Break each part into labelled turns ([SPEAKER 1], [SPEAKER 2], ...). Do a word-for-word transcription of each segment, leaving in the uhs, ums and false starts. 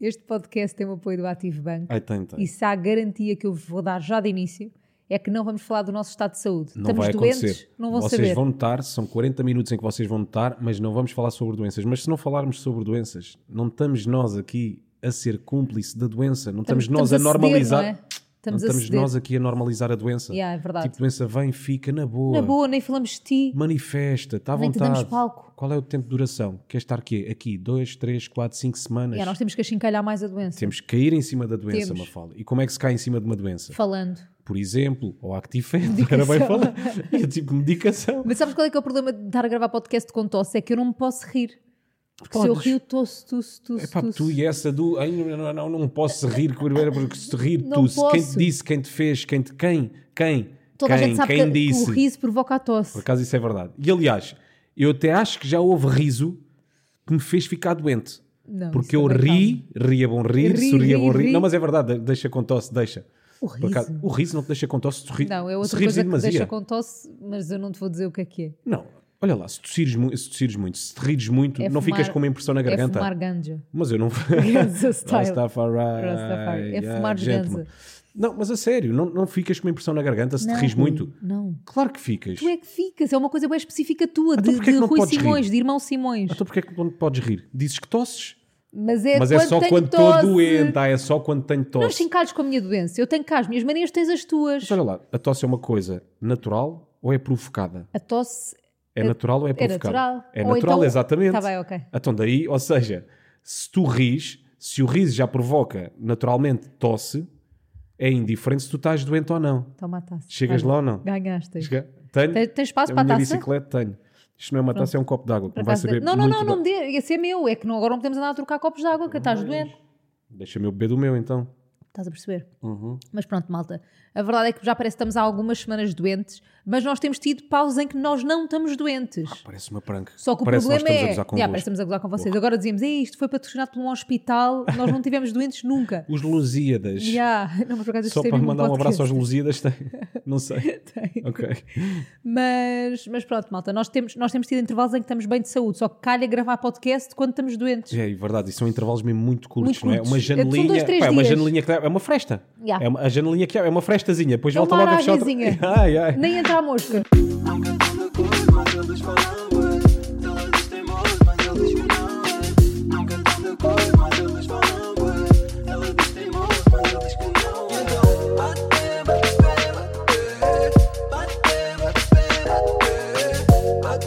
[SPEAKER 1] Este podcast tem o apoio do Ativo Banco.
[SPEAKER 2] Ai, tem, tem.
[SPEAKER 1] E se há garantia que eu vos vou dar já de início, é que não vamos falar do nosso estado de saúde.
[SPEAKER 2] Não
[SPEAKER 1] Estamos
[SPEAKER 2] vai
[SPEAKER 1] doentes,
[SPEAKER 2] acontecer.
[SPEAKER 1] não vão
[SPEAKER 2] vocês
[SPEAKER 1] saber.
[SPEAKER 2] vão notar, são quarenta minutos em que vocês vão notar, mas não vamos falar sobre doenças. Mas se não falarmos sobre doenças, não estamos nós aqui a ser cúmplice da doença. Não estamos,
[SPEAKER 1] Estamos-
[SPEAKER 2] nós a,
[SPEAKER 1] estamos a ceder,
[SPEAKER 2] normalizar.
[SPEAKER 1] não é? Estamos
[SPEAKER 2] não
[SPEAKER 1] a
[SPEAKER 2] estamos
[SPEAKER 1] ceder.
[SPEAKER 2] nós aqui a normalizar a doença.
[SPEAKER 1] Yeah, é verdade.
[SPEAKER 2] Tipo, doença vem, fica na boa.
[SPEAKER 1] Na boa, nem falamos de ti.
[SPEAKER 2] Manifesta, está à
[SPEAKER 1] Nem te
[SPEAKER 2] vontade.
[SPEAKER 1] damos palco.
[SPEAKER 2] Qual é o tempo de duração? Quer estar aqui? Aqui, dois, três, quatro, cinco semanas.
[SPEAKER 1] Yeah, nós temos que achincalhar mais a doença.
[SPEAKER 2] Temos que cair em cima da doença,
[SPEAKER 1] Temos.
[SPEAKER 2] Mafalda. E como é que se cai em cima de uma doença?
[SPEAKER 1] Falando.
[SPEAKER 2] Por exemplo, ou Actifed, era bem falar. É tipo medicação.
[SPEAKER 1] Mas sabes qual é que é o problema de estar a gravar podcast com tosse? É que eu não me posso rir. Porque se eu
[SPEAKER 2] Podes.
[SPEAKER 1] rio, tosse, tosse, tosse,
[SPEAKER 2] Epá,
[SPEAKER 1] tosse.
[SPEAKER 2] tu e essa do ai, não, não, não, não posso rir, porque se rir,
[SPEAKER 1] Não
[SPEAKER 2] tu, quem te
[SPEAKER 1] posso.
[SPEAKER 2] disse, quem te fez, quem te, quem, quem,
[SPEAKER 1] Toda
[SPEAKER 2] quem,
[SPEAKER 1] a gente sabe
[SPEAKER 2] quem
[SPEAKER 1] que,
[SPEAKER 2] disse.
[SPEAKER 1] que o riso provoca a tosse.
[SPEAKER 2] Por acaso isso é verdade. E aliás, eu até acho que já houve riso que me fez ficar doente.
[SPEAKER 1] Não,
[SPEAKER 2] Porque
[SPEAKER 1] isso
[SPEAKER 2] eu
[SPEAKER 1] também
[SPEAKER 2] ri, ri é bom rir,
[SPEAKER 1] Ri,
[SPEAKER 2] sorri é bom
[SPEAKER 1] ri,
[SPEAKER 2] rir.
[SPEAKER 1] ri.
[SPEAKER 2] Não, mas é verdade, deixa com tosse, deixa.
[SPEAKER 1] O
[SPEAKER 2] Por
[SPEAKER 1] riso.
[SPEAKER 2] acaso, o riso não te deixa com tosse, se tu ri,
[SPEAKER 1] Não, é
[SPEAKER 2] se
[SPEAKER 1] outra
[SPEAKER 2] rires
[SPEAKER 1] coisa
[SPEAKER 2] em
[SPEAKER 1] que
[SPEAKER 2] demasia.
[SPEAKER 1] deixa com tosse, mas eu não te vou dizer o que é que é.
[SPEAKER 2] Não, olha lá, se tossires, mu- se tossires muito, se te rires muito,
[SPEAKER 1] É
[SPEAKER 2] não
[SPEAKER 1] fumar-
[SPEAKER 2] ficas com uma impressão na
[SPEAKER 1] É
[SPEAKER 2] garganta.
[SPEAKER 1] fumar ganja.
[SPEAKER 2] Mas eu não...
[SPEAKER 1] Ganza style.
[SPEAKER 2] Rastafari.
[SPEAKER 1] Rastafari. É
[SPEAKER 2] yeah,
[SPEAKER 1] fumar de
[SPEAKER 2] gentleman.
[SPEAKER 1] ganza.
[SPEAKER 2] Não, mas a sério, não, não ficas com uma impressão na garganta se
[SPEAKER 1] Não,
[SPEAKER 2] te rires
[SPEAKER 1] Rui,
[SPEAKER 2] muito?
[SPEAKER 1] Não.
[SPEAKER 2] Claro que ficas.
[SPEAKER 1] Tu é que ficas, é uma coisa bem específica tua,
[SPEAKER 2] Então
[SPEAKER 1] de,
[SPEAKER 2] porquê que
[SPEAKER 1] de
[SPEAKER 2] não
[SPEAKER 1] Rui
[SPEAKER 2] podes
[SPEAKER 1] Simões,
[SPEAKER 2] rir?
[SPEAKER 1] de irmão Simões.
[SPEAKER 2] Então porquê é que não podes rir? Dizes que tosses?
[SPEAKER 1] Mas é
[SPEAKER 2] mas
[SPEAKER 1] quando
[SPEAKER 2] é só
[SPEAKER 1] tenho
[SPEAKER 2] quando
[SPEAKER 1] tosse.
[SPEAKER 2] estou doente, ah, é só quando tenho
[SPEAKER 1] Não
[SPEAKER 2] tosse.
[SPEAKER 1] te encalhes com a minha doença. Eu tenho cá as minhas manias, tens as tuas.
[SPEAKER 2] Mas olha lá, a tosse é uma coisa natural ou é provocada?
[SPEAKER 1] A tosse
[SPEAKER 2] É natural ou é
[SPEAKER 1] é
[SPEAKER 2] provocada?
[SPEAKER 1] natural.
[SPEAKER 2] É
[SPEAKER 1] Ou
[SPEAKER 2] natural,
[SPEAKER 1] então-
[SPEAKER 2] exatamente.
[SPEAKER 1] Tá bem, ok.
[SPEAKER 2] Então daí, ou seja, se tu ris, se o riso já provoca naturalmente tosse, é indiferente se tu estás doente ou não.
[SPEAKER 1] Toma a taça.
[SPEAKER 2] Chegas
[SPEAKER 1] Olha,
[SPEAKER 2] lá ou não?
[SPEAKER 1] Ganhaste.
[SPEAKER 2] Chega- Tenho.
[SPEAKER 1] Tens, tens espaço
[SPEAKER 2] a
[SPEAKER 1] para a
[SPEAKER 2] minha
[SPEAKER 1] taça?
[SPEAKER 2] bicicleta tenho. Isto não é uma taça, é um copo de água. que
[SPEAKER 1] Por
[SPEAKER 2] Não vai
[SPEAKER 1] acaso-
[SPEAKER 2] saber
[SPEAKER 1] não, não,
[SPEAKER 2] muito
[SPEAKER 1] não,
[SPEAKER 2] da-
[SPEAKER 1] não me dê. Esse é meu. É que não, agora não podemos andar a trocar copos de água, que estás doente.
[SPEAKER 2] Deixa-me eu beber do meu então.
[SPEAKER 1] Estás a perceber?
[SPEAKER 2] Uhum.
[SPEAKER 1] Mas pronto, malta. A verdade é que já parece que estamos há algumas semanas doentes, mas nós temos tido pausas em que nós não estamos doentes.
[SPEAKER 2] Parece uma pranca.
[SPEAKER 1] Só que o
[SPEAKER 2] Parece que nós
[SPEAKER 1] problema
[SPEAKER 2] estamos a
[SPEAKER 1] é...
[SPEAKER 2] gozar
[SPEAKER 1] Já,
[SPEAKER 2] convosco.
[SPEAKER 1] parece que estamos a gozar com vocês. Agora dizíamos, "Ei, isto foi patrocinado por um hospital, nós não tivemos doentes nunca."
[SPEAKER 2] Os Lusíadas.
[SPEAKER 1] Já. Não, mas por acaso isto
[SPEAKER 2] Só
[SPEAKER 1] tem
[SPEAKER 2] para
[SPEAKER 1] mesmo
[SPEAKER 2] mandar um
[SPEAKER 1] podcast.
[SPEAKER 2] abraço aos Lusíadas tem. Não sei.
[SPEAKER 1] Tem.
[SPEAKER 2] Ok.
[SPEAKER 1] Mas, mas pronto, malta, nós temos, nós temos tido intervalos em que estamos bem de saúde, só que calha gravar podcast quando estamos doentes.
[SPEAKER 2] É, é verdade, e são intervalos mesmo muito curtos,
[SPEAKER 1] Muito
[SPEAKER 2] não é?
[SPEAKER 1] curtos.
[SPEAKER 2] Uma
[SPEAKER 1] São
[SPEAKER 2] janelinha,
[SPEAKER 1] dois, três
[SPEAKER 2] pá, é uma
[SPEAKER 1] dias.
[SPEAKER 2] janelinha que dá- é uma fresta.
[SPEAKER 1] Yeah.
[SPEAKER 2] É uma, a janelinha que é, é uma frestazinha, depois
[SPEAKER 1] É
[SPEAKER 2] volta
[SPEAKER 1] uma
[SPEAKER 2] logo a fechar outra.
[SPEAKER 1] aragenzinha.
[SPEAKER 2] Ai, ai.
[SPEAKER 1] Nem entra a mosca.
[SPEAKER 3] Não cantando a cor, mas eles falam bué. Ela diz teimoso, mas ele diz que não é. Não cantando a cor, mas eles falam bué. Ela diz teimoso, mas ele diz que não é. Então bate, bate, bate, bate, bate,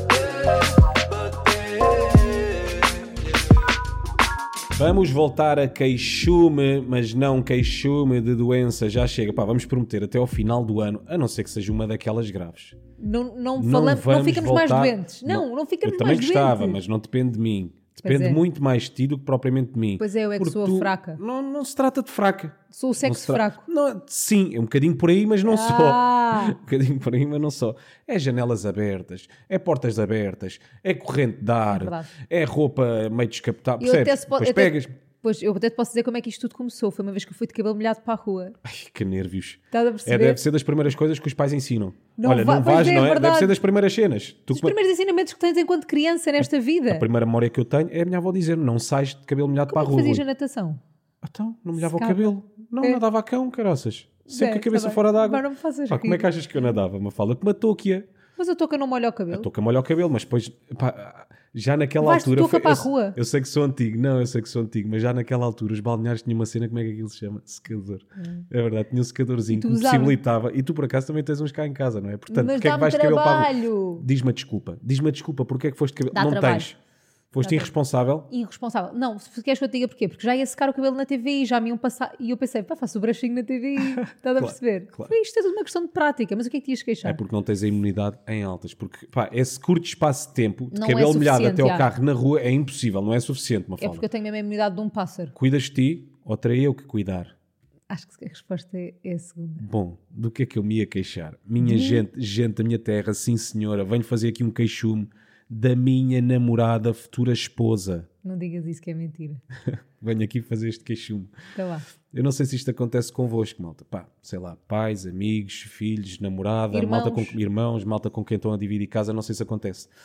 [SPEAKER 3] bate.
[SPEAKER 2] Vamos voltar a queixume, mas não queixume de doença. Já chega. Pá, vamos prometer até ao final do ano, a não ser que seja uma daquelas graves.
[SPEAKER 1] Não, não,
[SPEAKER 2] Não
[SPEAKER 1] falamos, não
[SPEAKER 2] vamos
[SPEAKER 1] ficamos
[SPEAKER 2] voltar-
[SPEAKER 1] mais doentes. Não, não, ficamos
[SPEAKER 2] Eu também
[SPEAKER 1] mais
[SPEAKER 2] gostava,
[SPEAKER 1] doentes.
[SPEAKER 2] mas não depende de mim.
[SPEAKER 1] Pois
[SPEAKER 2] Depende
[SPEAKER 1] é.
[SPEAKER 2] muito mais de ti do que propriamente de mim.
[SPEAKER 1] Pois é, eu é que
[SPEAKER 2] Porque
[SPEAKER 1] sou a
[SPEAKER 2] tu-
[SPEAKER 1] fraca.
[SPEAKER 2] Não, não se trata de fraca.
[SPEAKER 1] Sou o
[SPEAKER 2] Não
[SPEAKER 1] sexo
[SPEAKER 2] se tra-
[SPEAKER 1] fraco.
[SPEAKER 2] Não, sim, é um bocadinho por aí, mas não só.
[SPEAKER 1] Ah.
[SPEAKER 2] Um bocadinho por aí, mas não só. É janelas abertas, é portas abertas, é corrente de ar,
[SPEAKER 1] verdade.
[SPEAKER 2] é roupa meio descapotável.
[SPEAKER 1] Eu até
[SPEAKER 2] Percebes?
[SPEAKER 1] se pode-
[SPEAKER 2] Depois
[SPEAKER 1] eu até-
[SPEAKER 2] pegas.
[SPEAKER 1] Pois, eu até te posso dizer como é que isto tudo começou. Foi uma vez que eu fui de cabelo molhado para a rua.
[SPEAKER 2] Ai, que nervios.
[SPEAKER 1] Estás a
[SPEAKER 2] É,
[SPEAKER 1] perceber?
[SPEAKER 2] deve ser das primeiras coisas que os pais ensinam.
[SPEAKER 1] Não
[SPEAKER 2] Olha,
[SPEAKER 1] va-
[SPEAKER 2] não
[SPEAKER 1] pois
[SPEAKER 2] vais,
[SPEAKER 1] é,
[SPEAKER 2] não é?
[SPEAKER 1] verdade.
[SPEAKER 2] Deve ser das primeiras cenas. Tu
[SPEAKER 1] Os
[SPEAKER 2] come-
[SPEAKER 1] primeiros ensinamentos que tens enquanto criança nesta vida.
[SPEAKER 2] A primeira memória que eu tenho é a minha avó dizer: não sais de cabelo molhado
[SPEAKER 1] Como é
[SPEAKER 2] para
[SPEAKER 1] que
[SPEAKER 2] a rua.
[SPEAKER 1] fazias a
[SPEAKER 2] Rui.
[SPEAKER 1] natação?
[SPEAKER 2] Então, não molhava o
[SPEAKER 1] Secava.
[SPEAKER 2] cabelo. Não,
[SPEAKER 1] É.
[SPEAKER 2] nadava a cão, caraças. Sempre
[SPEAKER 1] É,
[SPEAKER 2] com a cabeça
[SPEAKER 1] tá bem.
[SPEAKER 2] fora d'água.
[SPEAKER 1] Mas não me faças
[SPEAKER 2] Pá, como é
[SPEAKER 1] rir.
[SPEAKER 2] que achas que eu nadava? Uma fala com uma touquia.
[SPEAKER 1] Mas a touca não molha o
[SPEAKER 2] A
[SPEAKER 1] cabelo.
[SPEAKER 2] touca molha o cabelo, mas depois, pá, já naquela
[SPEAKER 1] Vais de
[SPEAKER 2] altura.
[SPEAKER 1] touca para a
[SPEAKER 2] eu,
[SPEAKER 1] rua?
[SPEAKER 2] eu sei que sou antigo, não, eu sei que sou antigo, mas já naquela altura os balneários tinham uma cena, como é que aquilo se chama? Secador. É verdade, tinha um secadorzinho
[SPEAKER 1] Hum. E tu
[SPEAKER 2] que me
[SPEAKER 1] usavas?
[SPEAKER 2] possibilitava. E tu por acaso também tens uns cá em casa, não é? Portanto,
[SPEAKER 1] Mas
[SPEAKER 2] porque é que
[SPEAKER 1] dá-me
[SPEAKER 2] vais de cabelo para a rua?
[SPEAKER 1] trabalho.
[SPEAKER 2] Diz-me a desculpa, diz-me a desculpa, porque é que foste de cabelo?
[SPEAKER 1] Dá
[SPEAKER 2] não
[SPEAKER 1] trabalho.
[SPEAKER 2] tens. Foste
[SPEAKER 1] Dá
[SPEAKER 2] irresponsável.
[SPEAKER 1] Irresponsável. Não, se queres que eu te diga porquê? Porque já ia secar o cabelo na T V I, já me iam passar. E eu pensei, pá, faço o brushing na T V I. Estás a
[SPEAKER 2] Claro,
[SPEAKER 1] perceber?
[SPEAKER 2] claro.
[SPEAKER 1] Foi isto é tudo uma questão de prática. Mas o que é que te ias queixar?
[SPEAKER 2] É porque não tens a imunidade em altas. Porque, pá, esse curto espaço de tempo, de
[SPEAKER 1] Não é
[SPEAKER 2] cabelo molhado
[SPEAKER 1] suficiente,
[SPEAKER 2] até ao
[SPEAKER 1] já.
[SPEAKER 2] carro na rua, é impossível, não é suficiente, uma
[SPEAKER 1] É
[SPEAKER 2] fala.
[SPEAKER 1] porque eu tenho mesmo a imunidade de um pássaro.
[SPEAKER 2] Cuidas de ti ou terei eu que cuidar?
[SPEAKER 1] Acho que a resposta é, é a segunda.
[SPEAKER 2] Bom, do que é que eu me ia queixar? Minha gente, gente da minha terra, sim senhora, venho fazer aqui um queixume da minha namorada, futura esposa.
[SPEAKER 1] Não digas isso que é mentira.
[SPEAKER 2] Venho aqui fazer este queixume.
[SPEAKER 1] Está lá.
[SPEAKER 2] Eu não sei se isto acontece convosco, malta. Pá, sei lá, pais, amigos, filhos, namorada,
[SPEAKER 1] Irmãos.
[SPEAKER 2] malta com irmãos, malta com quem estão a dividir casa, não sei se acontece.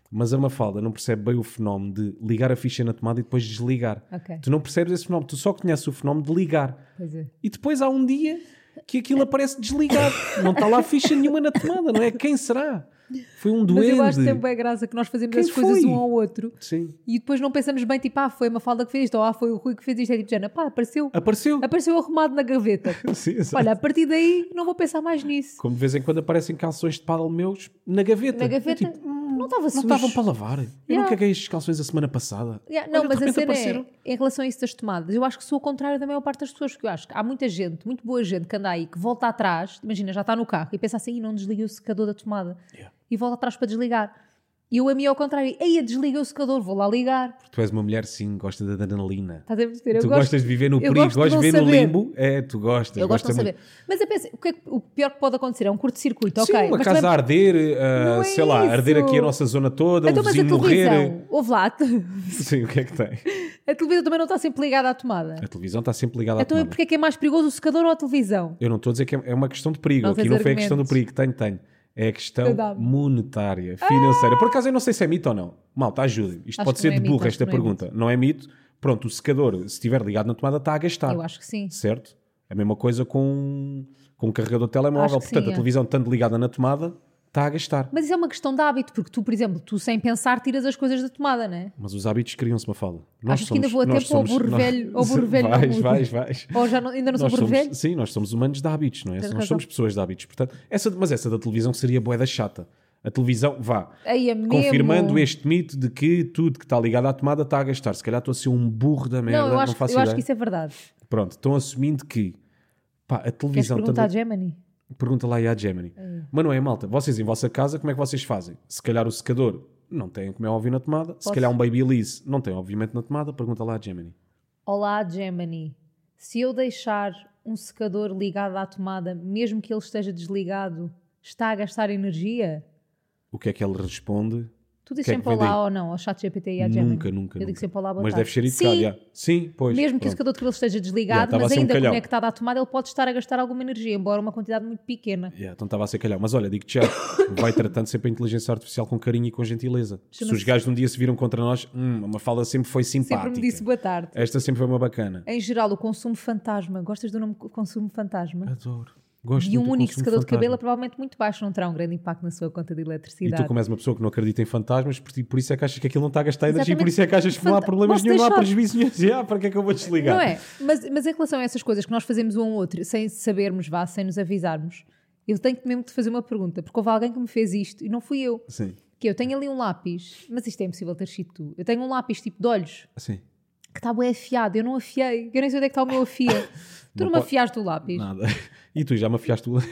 [SPEAKER 2] Mas a Mafalda não percebe bem o fenómeno de ligar a ficha na tomada e depois desligar.
[SPEAKER 1] Ok.
[SPEAKER 2] Tu não percebes esse fenómeno, tu só conheces o fenómeno de ligar.
[SPEAKER 1] Pois é.
[SPEAKER 2] E depois há um dia que aquilo aparece desligado. Não está lá ficha nenhuma na tomada, não é? Quem será? Foi um
[SPEAKER 1] Mas
[SPEAKER 2] duende.
[SPEAKER 1] eu acho sempre é graça que nós fazemos
[SPEAKER 2] Quem
[SPEAKER 1] as coisas
[SPEAKER 2] foi?
[SPEAKER 1] um ao outro
[SPEAKER 2] Sim.
[SPEAKER 1] e depois não pensamos bem, tipo, ah, foi a Mafalda que fez isto, ou ah, foi o Rui que fez isto. É tipo, Jana, pá, apareceu,
[SPEAKER 2] Apareceu.
[SPEAKER 1] apareceu arrumado na gaveta.
[SPEAKER 2] Sim, exato.
[SPEAKER 1] Olha, a partir daí não vou pensar mais nisso.
[SPEAKER 2] Como de vez em quando aparecem calções de pádel meus na gaveta.
[SPEAKER 1] Na gaveta,
[SPEAKER 2] Eu, tipo,
[SPEAKER 1] não estava
[SPEAKER 2] não
[SPEAKER 1] sujo.
[SPEAKER 2] estavam para lavar. Eu
[SPEAKER 1] Yeah.
[SPEAKER 2] não caguei estes calções a semana passada.
[SPEAKER 1] Yeah, não,
[SPEAKER 2] Olha,
[SPEAKER 1] mas
[SPEAKER 2] de
[SPEAKER 1] a
[SPEAKER 2] repente
[SPEAKER 1] cena
[SPEAKER 2] apareceram.
[SPEAKER 1] é, em relação a isso das tomadas, eu acho que sou ao contrário da maior parte das pessoas, porque eu acho que há muita gente, muito boa gente que anda aí, que volta atrás, imagina, já está no carro e pensa assim, e não desliguei o secador da tomada.
[SPEAKER 2] Yeah.
[SPEAKER 1] E volta atrás para desligar. E eu a mim ao contrário, aí desliguei o secador, vou lá ligar.
[SPEAKER 2] Tu és uma mulher, sim, gosta da adrenalina.
[SPEAKER 1] Estás a perceber? Eu
[SPEAKER 2] Tu
[SPEAKER 1] gosto-
[SPEAKER 2] gostas de viver no
[SPEAKER 1] eu
[SPEAKER 2] perigo,
[SPEAKER 1] gosto de
[SPEAKER 2] gostas de
[SPEAKER 1] não
[SPEAKER 2] viver no
[SPEAKER 1] saber.
[SPEAKER 2] limbo. É, tu gostas.
[SPEAKER 1] Eu gosto de
[SPEAKER 2] gosta
[SPEAKER 1] não saber. Mas eu penso, o, que é que- o pior que pode acontecer é um curto-circuito,
[SPEAKER 2] Sim,
[SPEAKER 1] ok.
[SPEAKER 2] uma
[SPEAKER 1] mas
[SPEAKER 2] casa
[SPEAKER 1] também-
[SPEAKER 2] a arder, ah,
[SPEAKER 1] Não é
[SPEAKER 2] sei lá,
[SPEAKER 1] isso.
[SPEAKER 2] arder aqui a nossa zona toda,
[SPEAKER 1] Então,
[SPEAKER 2] o
[SPEAKER 1] mas a
[SPEAKER 2] vizinho morrer.
[SPEAKER 1] televisão, ouve lá,
[SPEAKER 2] Sim, o que é que tem?
[SPEAKER 1] a televisão também não está sempre ligada à tomada.
[SPEAKER 2] A televisão está sempre ligada à
[SPEAKER 1] Então,
[SPEAKER 2] tomada.
[SPEAKER 1] porque é que é mais perigoso o secador ou a televisão?
[SPEAKER 2] Eu não estou a dizer que é é uma questão de perigo.
[SPEAKER 1] Não
[SPEAKER 2] Aqui
[SPEAKER 1] tens
[SPEAKER 2] não foi a questão do
[SPEAKER 1] argumentos.
[SPEAKER 2] perigo. Tenho, tenho. É a questão
[SPEAKER 1] Cuidado.
[SPEAKER 2] monetária, financeira. Por acaso eu não sei se é mito ou não. Malta, ajudem. Isto
[SPEAKER 1] Acho
[SPEAKER 2] pode
[SPEAKER 1] que
[SPEAKER 2] ser
[SPEAKER 1] não é
[SPEAKER 2] de
[SPEAKER 1] mito,
[SPEAKER 2] burra
[SPEAKER 1] acho
[SPEAKER 2] esta
[SPEAKER 1] que não é
[SPEAKER 2] pergunta. Não é mito. Pronto, o secador, se estiver ligado na tomada, está a gastar.
[SPEAKER 1] Eu acho que sim.
[SPEAKER 2] Certo? A mesma coisa com, com um carregador de telemóvel.
[SPEAKER 1] Acho que
[SPEAKER 2] Portanto,
[SPEAKER 1] sim,
[SPEAKER 2] a
[SPEAKER 1] é.
[SPEAKER 2] televisão estando ligada na tomada, está a gastar.
[SPEAKER 1] Mas isso é uma questão de hábito, porque tu, por exemplo, tu sem pensar tiras as coisas da tomada, não é?
[SPEAKER 2] Mas os hábitos criam-se, Mafalda.
[SPEAKER 1] Achas que ainda vou a
[SPEAKER 2] nós
[SPEAKER 1] tempo ao burro
[SPEAKER 2] nós-
[SPEAKER 1] velho- ao burro velho não
[SPEAKER 2] Vais,
[SPEAKER 1] muda?
[SPEAKER 2] vais, vais.
[SPEAKER 1] Ou já não- ainda não sou
[SPEAKER 2] Nós
[SPEAKER 1] burro
[SPEAKER 2] somos-
[SPEAKER 1] velho?
[SPEAKER 2] Sim, nós somos humanos de hábitos, não é?
[SPEAKER 1] Tens
[SPEAKER 2] Nós
[SPEAKER 1] razão.
[SPEAKER 2] somos pessoas de hábitos. Portanto, essa, mas essa da televisão seria bué da chata. A televisão, vá,
[SPEAKER 1] Aí é mesmo.
[SPEAKER 2] confirmando este mito de que tudo que está ligado à tomada está a gastar. Se calhar estou a ser um burro da merda,
[SPEAKER 1] Não,
[SPEAKER 2] não,
[SPEAKER 1] eu acho,
[SPEAKER 2] faço
[SPEAKER 1] eu
[SPEAKER 2] ideia.
[SPEAKER 1] acho que isso é verdade.
[SPEAKER 2] Pronto, estão assumindo que pá, a
[SPEAKER 1] Queres
[SPEAKER 2] televisão...
[SPEAKER 1] perguntar a
[SPEAKER 2] também-
[SPEAKER 1] Gemini?
[SPEAKER 2] Pergunta lá aí à Gemini. Mas não é, malta? Vocês em vossa casa, como é que vocês fazem? Se calhar o secador não tem como é óbvio na tomada. Se
[SPEAKER 1] Posso?
[SPEAKER 2] calhar um Babyliss não tem obviamente na tomada. Pergunta lá à Gemini.
[SPEAKER 1] Olá, Gemini. Se eu deixar um secador ligado à tomada, mesmo que ele esteja desligado, está a gastar energia?
[SPEAKER 2] O que é que ele responde?
[SPEAKER 1] Tu dizes
[SPEAKER 2] Que é que
[SPEAKER 1] sempre
[SPEAKER 2] vem
[SPEAKER 1] olá
[SPEAKER 2] daí?
[SPEAKER 1] ou não, ao chat G P T e à Gemini?
[SPEAKER 2] Nunca, nunca.
[SPEAKER 1] Eu digo
[SPEAKER 2] nunca.
[SPEAKER 1] sempre olá, boa
[SPEAKER 2] Mas
[SPEAKER 1] tarde.
[SPEAKER 2] deve ser educado,
[SPEAKER 1] Sim,
[SPEAKER 2] já. Sim, pois.
[SPEAKER 1] mesmo que o
[SPEAKER 2] pronto.
[SPEAKER 1] secador de cabelo esteja
[SPEAKER 2] Já,
[SPEAKER 1] desligado,
[SPEAKER 2] estava
[SPEAKER 1] mas
[SPEAKER 2] a ser um
[SPEAKER 1] ainda
[SPEAKER 2] calhau.
[SPEAKER 1] conectado à tomada, ele pode estar a gastar alguma energia, embora uma quantidade muito pequena.
[SPEAKER 2] Yeah, então estava a ser calhau. Mas olha, digo-te já, vai tratando sempre a inteligência artificial com carinho e com gentileza. Se
[SPEAKER 1] Chama-se-
[SPEAKER 2] os gajos um dia se viram contra nós, hum, a Mafalda sempre foi simpática.
[SPEAKER 1] Sempre me disse boa tarde.
[SPEAKER 2] Esta sempre foi uma bacana.
[SPEAKER 1] Em geral, o consumo fantasma. Gostas do nome consumo fantasma?
[SPEAKER 2] Adoro. Gosto
[SPEAKER 1] E um
[SPEAKER 2] muito do
[SPEAKER 1] único
[SPEAKER 2] consumo
[SPEAKER 1] secador de cabelo é
[SPEAKER 2] fantasma.
[SPEAKER 1] provavelmente muito baixo, não terá um grande impacto na sua conta de
[SPEAKER 2] E
[SPEAKER 1] eletricidade.
[SPEAKER 2] tu, como és uma pessoa que não acredita em fantasmas, por, ti- por isso é que achas que aquilo não está a gastar energia,
[SPEAKER 1] Exatamente.
[SPEAKER 2] por isso é que achas que não há
[SPEAKER 1] Fanta-
[SPEAKER 2] problemas
[SPEAKER 1] Posso
[SPEAKER 2] nenhum, não há
[SPEAKER 1] deixar-
[SPEAKER 2] prejuízo nenhum. Ah, para que é que eu vou desligar?
[SPEAKER 1] Não é? Mas, mas em relação a essas coisas que nós fazemos um ao outro, sem sabermos, vá, sem nos avisarmos, eu tenho mesmo de fazer uma pergunta, porque houve alguém que me fez isto e não fui eu.
[SPEAKER 2] Sim,
[SPEAKER 1] Que eu tenho ali um lápis, mas isto é impossível ter sido tu. Eu tenho um lápis tipo de olhos
[SPEAKER 2] assim.
[SPEAKER 1] que está bem afiado, eu não afiei, eu nem sei onde é que está o meu afia. Tu não,
[SPEAKER 2] Não
[SPEAKER 1] me
[SPEAKER 2] pode-
[SPEAKER 1] afiaste o lápis.
[SPEAKER 2] Nada. E tu já me afiaste o...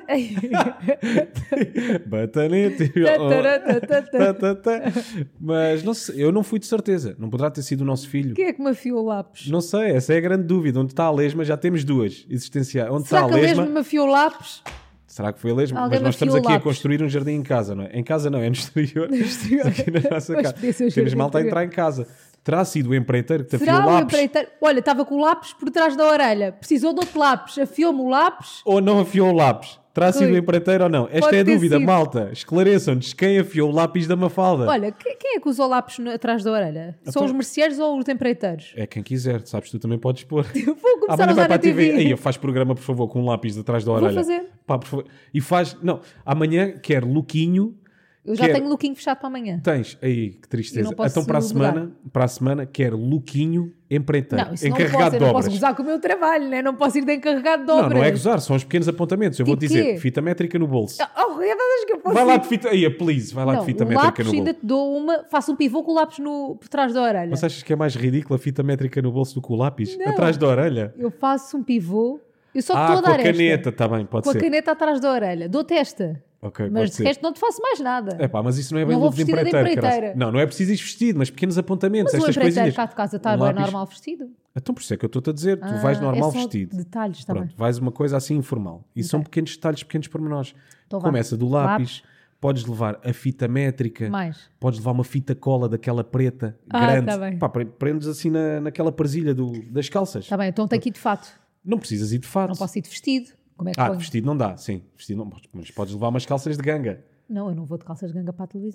[SPEAKER 2] Batanete. Tá, tá, tá. Mas não sei, eu não fui de certeza. Não poderá ter sido o nosso filho.
[SPEAKER 1] Quem é que me afiou o lápis?
[SPEAKER 2] Não sei, essa é a grande dúvida. Onde está a lesma, já temos duas existenciais. Onde
[SPEAKER 1] Será
[SPEAKER 2] está
[SPEAKER 1] que
[SPEAKER 2] a
[SPEAKER 1] a
[SPEAKER 2] lesma...
[SPEAKER 1] lesma me afiou o lápis?
[SPEAKER 2] Será que foi a lesma?
[SPEAKER 1] Alguém
[SPEAKER 2] Mas nós
[SPEAKER 1] me
[SPEAKER 2] estamos
[SPEAKER 1] afiou
[SPEAKER 2] aqui
[SPEAKER 1] o
[SPEAKER 2] a
[SPEAKER 1] lápis.
[SPEAKER 2] construir um jardim em casa, não é? Em casa não, é no exterior.
[SPEAKER 1] No exterior.
[SPEAKER 2] Aqui na nossa
[SPEAKER 1] Pois
[SPEAKER 2] casa.
[SPEAKER 1] podia ser o
[SPEAKER 2] Temos
[SPEAKER 1] jardim
[SPEAKER 2] malta a
[SPEAKER 1] interior.
[SPEAKER 2] entrar em casa. Terá sido o empreiteiro que te afiou
[SPEAKER 1] Será
[SPEAKER 2] o
[SPEAKER 1] o
[SPEAKER 2] lápis?
[SPEAKER 1] empreiteiro? Olha, estava com o lápis por trás da orelha. Precisou de outro lápis. Afiou-me o lápis.
[SPEAKER 2] Ou não afiou o lápis? Terá sido
[SPEAKER 1] Rui,
[SPEAKER 2] o empreiteiro ou não? Esta
[SPEAKER 1] pode
[SPEAKER 2] é a
[SPEAKER 1] ter
[SPEAKER 2] dúvida,
[SPEAKER 1] sido.
[SPEAKER 2] malta. Esclareçam-nos quem afiou o lápis da Mafalda.
[SPEAKER 1] Olha, que- quem é que usa o lápis no- atrás da orelha? São
[SPEAKER 2] Então-
[SPEAKER 1] os merceeiros ou os empreiteiros?
[SPEAKER 2] É quem quiser, sabes, tu também podes pôr.
[SPEAKER 1] Eu vou começar
[SPEAKER 2] Amanhã
[SPEAKER 1] a
[SPEAKER 2] vai
[SPEAKER 1] usar
[SPEAKER 2] para
[SPEAKER 1] na
[SPEAKER 2] a T V.
[SPEAKER 1] T V.
[SPEAKER 2] Aí, faz programa, por favor, com um lápis atrás da orelha.
[SPEAKER 1] fazer.
[SPEAKER 2] Pá, por favor. E faz... Não, amanhã quer lookinho.
[SPEAKER 1] Eu já
[SPEAKER 2] quer-
[SPEAKER 1] tenho o lookinho fechado para amanhã.
[SPEAKER 2] Tens, aí, que
[SPEAKER 1] Eu
[SPEAKER 2] tristeza.
[SPEAKER 1] não posso
[SPEAKER 2] Então para a
[SPEAKER 1] mudar.
[SPEAKER 2] semana, para a semana quer lookinho empreiteiro.
[SPEAKER 1] Não, isso não
[SPEAKER 2] encarregado
[SPEAKER 1] posso. Eu
[SPEAKER 2] de
[SPEAKER 1] não
[SPEAKER 2] obras.
[SPEAKER 1] posso gozar com o meu trabalho, né? Não posso ir de encarregado de
[SPEAKER 2] Não,
[SPEAKER 1] obras.
[SPEAKER 2] não é gozar, são os pequenos apontamentos. Eu vou
[SPEAKER 1] Tipo
[SPEAKER 2] dizer,
[SPEAKER 1] quê?
[SPEAKER 2] fita métrica no bolso.
[SPEAKER 1] Oh, Rui, achas que eu posso
[SPEAKER 2] Vai lá
[SPEAKER 1] ir?
[SPEAKER 2] de fita, aí, please, vai lá
[SPEAKER 1] Não,
[SPEAKER 2] de fita
[SPEAKER 1] o
[SPEAKER 2] métrica
[SPEAKER 1] lápis
[SPEAKER 2] no
[SPEAKER 1] ainda
[SPEAKER 2] bolso.
[SPEAKER 1] te dou uma... Faço um pivô com o lápis no, por trás da orelha.
[SPEAKER 2] Mas achas que é mais ridículo a fita métrica no bolso do que o lápis?
[SPEAKER 1] Não.
[SPEAKER 2] Atrás da orelha?
[SPEAKER 1] Eu faço um pivô... Eu só
[SPEAKER 2] Ah,
[SPEAKER 1] estou a
[SPEAKER 2] com
[SPEAKER 1] dar
[SPEAKER 2] a
[SPEAKER 1] esta.
[SPEAKER 2] caneta, está bem, pode
[SPEAKER 1] Com
[SPEAKER 2] ser.
[SPEAKER 1] a caneta atrás da orelha. Dou-te esta.
[SPEAKER 2] Ok,
[SPEAKER 1] Mas
[SPEAKER 2] pode
[SPEAKER 1] de
[SPEAKER 2] ser.
[SPEAKER 1] resto não te faço mais nada.
[SPEAKER 2] É pá, mas isso não é bem
[SPEAKER 1] Não vou
[SPEAKER 2] look de
[SPEAKER 1] vestida de
[SPEAKER 2] empreiteiro,
[SPEAKER 1] empreiteira.
[SPEAKER 2] caraças. Não, não é preciso ir vestido, mas pequenos apontamentos,
[SPEAKER 1] Mas o
[SPEAKER 2] estas
[SPEAKER 1] empreiteiro
[SPEAKER 2] coisinhas.
[SPEAKER 1] cá de casa está
[SPEAKER 2] Um
[SPEAKER 1] bem
[SPEAKER 2] lápis-
[SPEAKER 1] normal vestido.
[SPEAKER 2] Então por isso é que eu estou-te a dizer, tu
[SPEAKER 1] Ah,
[SPEAKER 2] vais normal
[SPEAKER 1] é só
[SPEAKER 2] vestido.
[SPEAKER 1] detalhes, está
[SPEAKER 2] Pronto,
[SPEAKER 1] bem.
[SPEAKER 2] vais uma coisa assim informal. E são pequenos detalhes, pequenos pormenores.
[SPEAKER 1] Então vá.
[SPEAKER 2] Começa do lápis, podes levar a fita métrica,
[SPEAKER 1] Mais.
[SPEAKER 2] podes levar uma fita cola daquela preta,
[SPEAKER 1] Ah,
[SPEAKER 2] grande.
[SPEAKER 1] tá bem.
[SPEAKER 2] Pá, pre- prendes assim na, naquela presilha do, das calças.
[SPEAKER 1] Está bem, então tenho que ir de fato.
[SPEAKER 2] Não precisas ir de fato.
[SPEAKER 1] Não posso ir de vestido. Como é que
[SPEAKER 2] Ah,
[SPEAKER 1] ponho?
[SPEAKER 2] vestido não dá, sim. Vestido não, mas podes levar umas calças de ganga.
[SPEAKER 1] Não, eu não vou de calças de ganga para a televisão.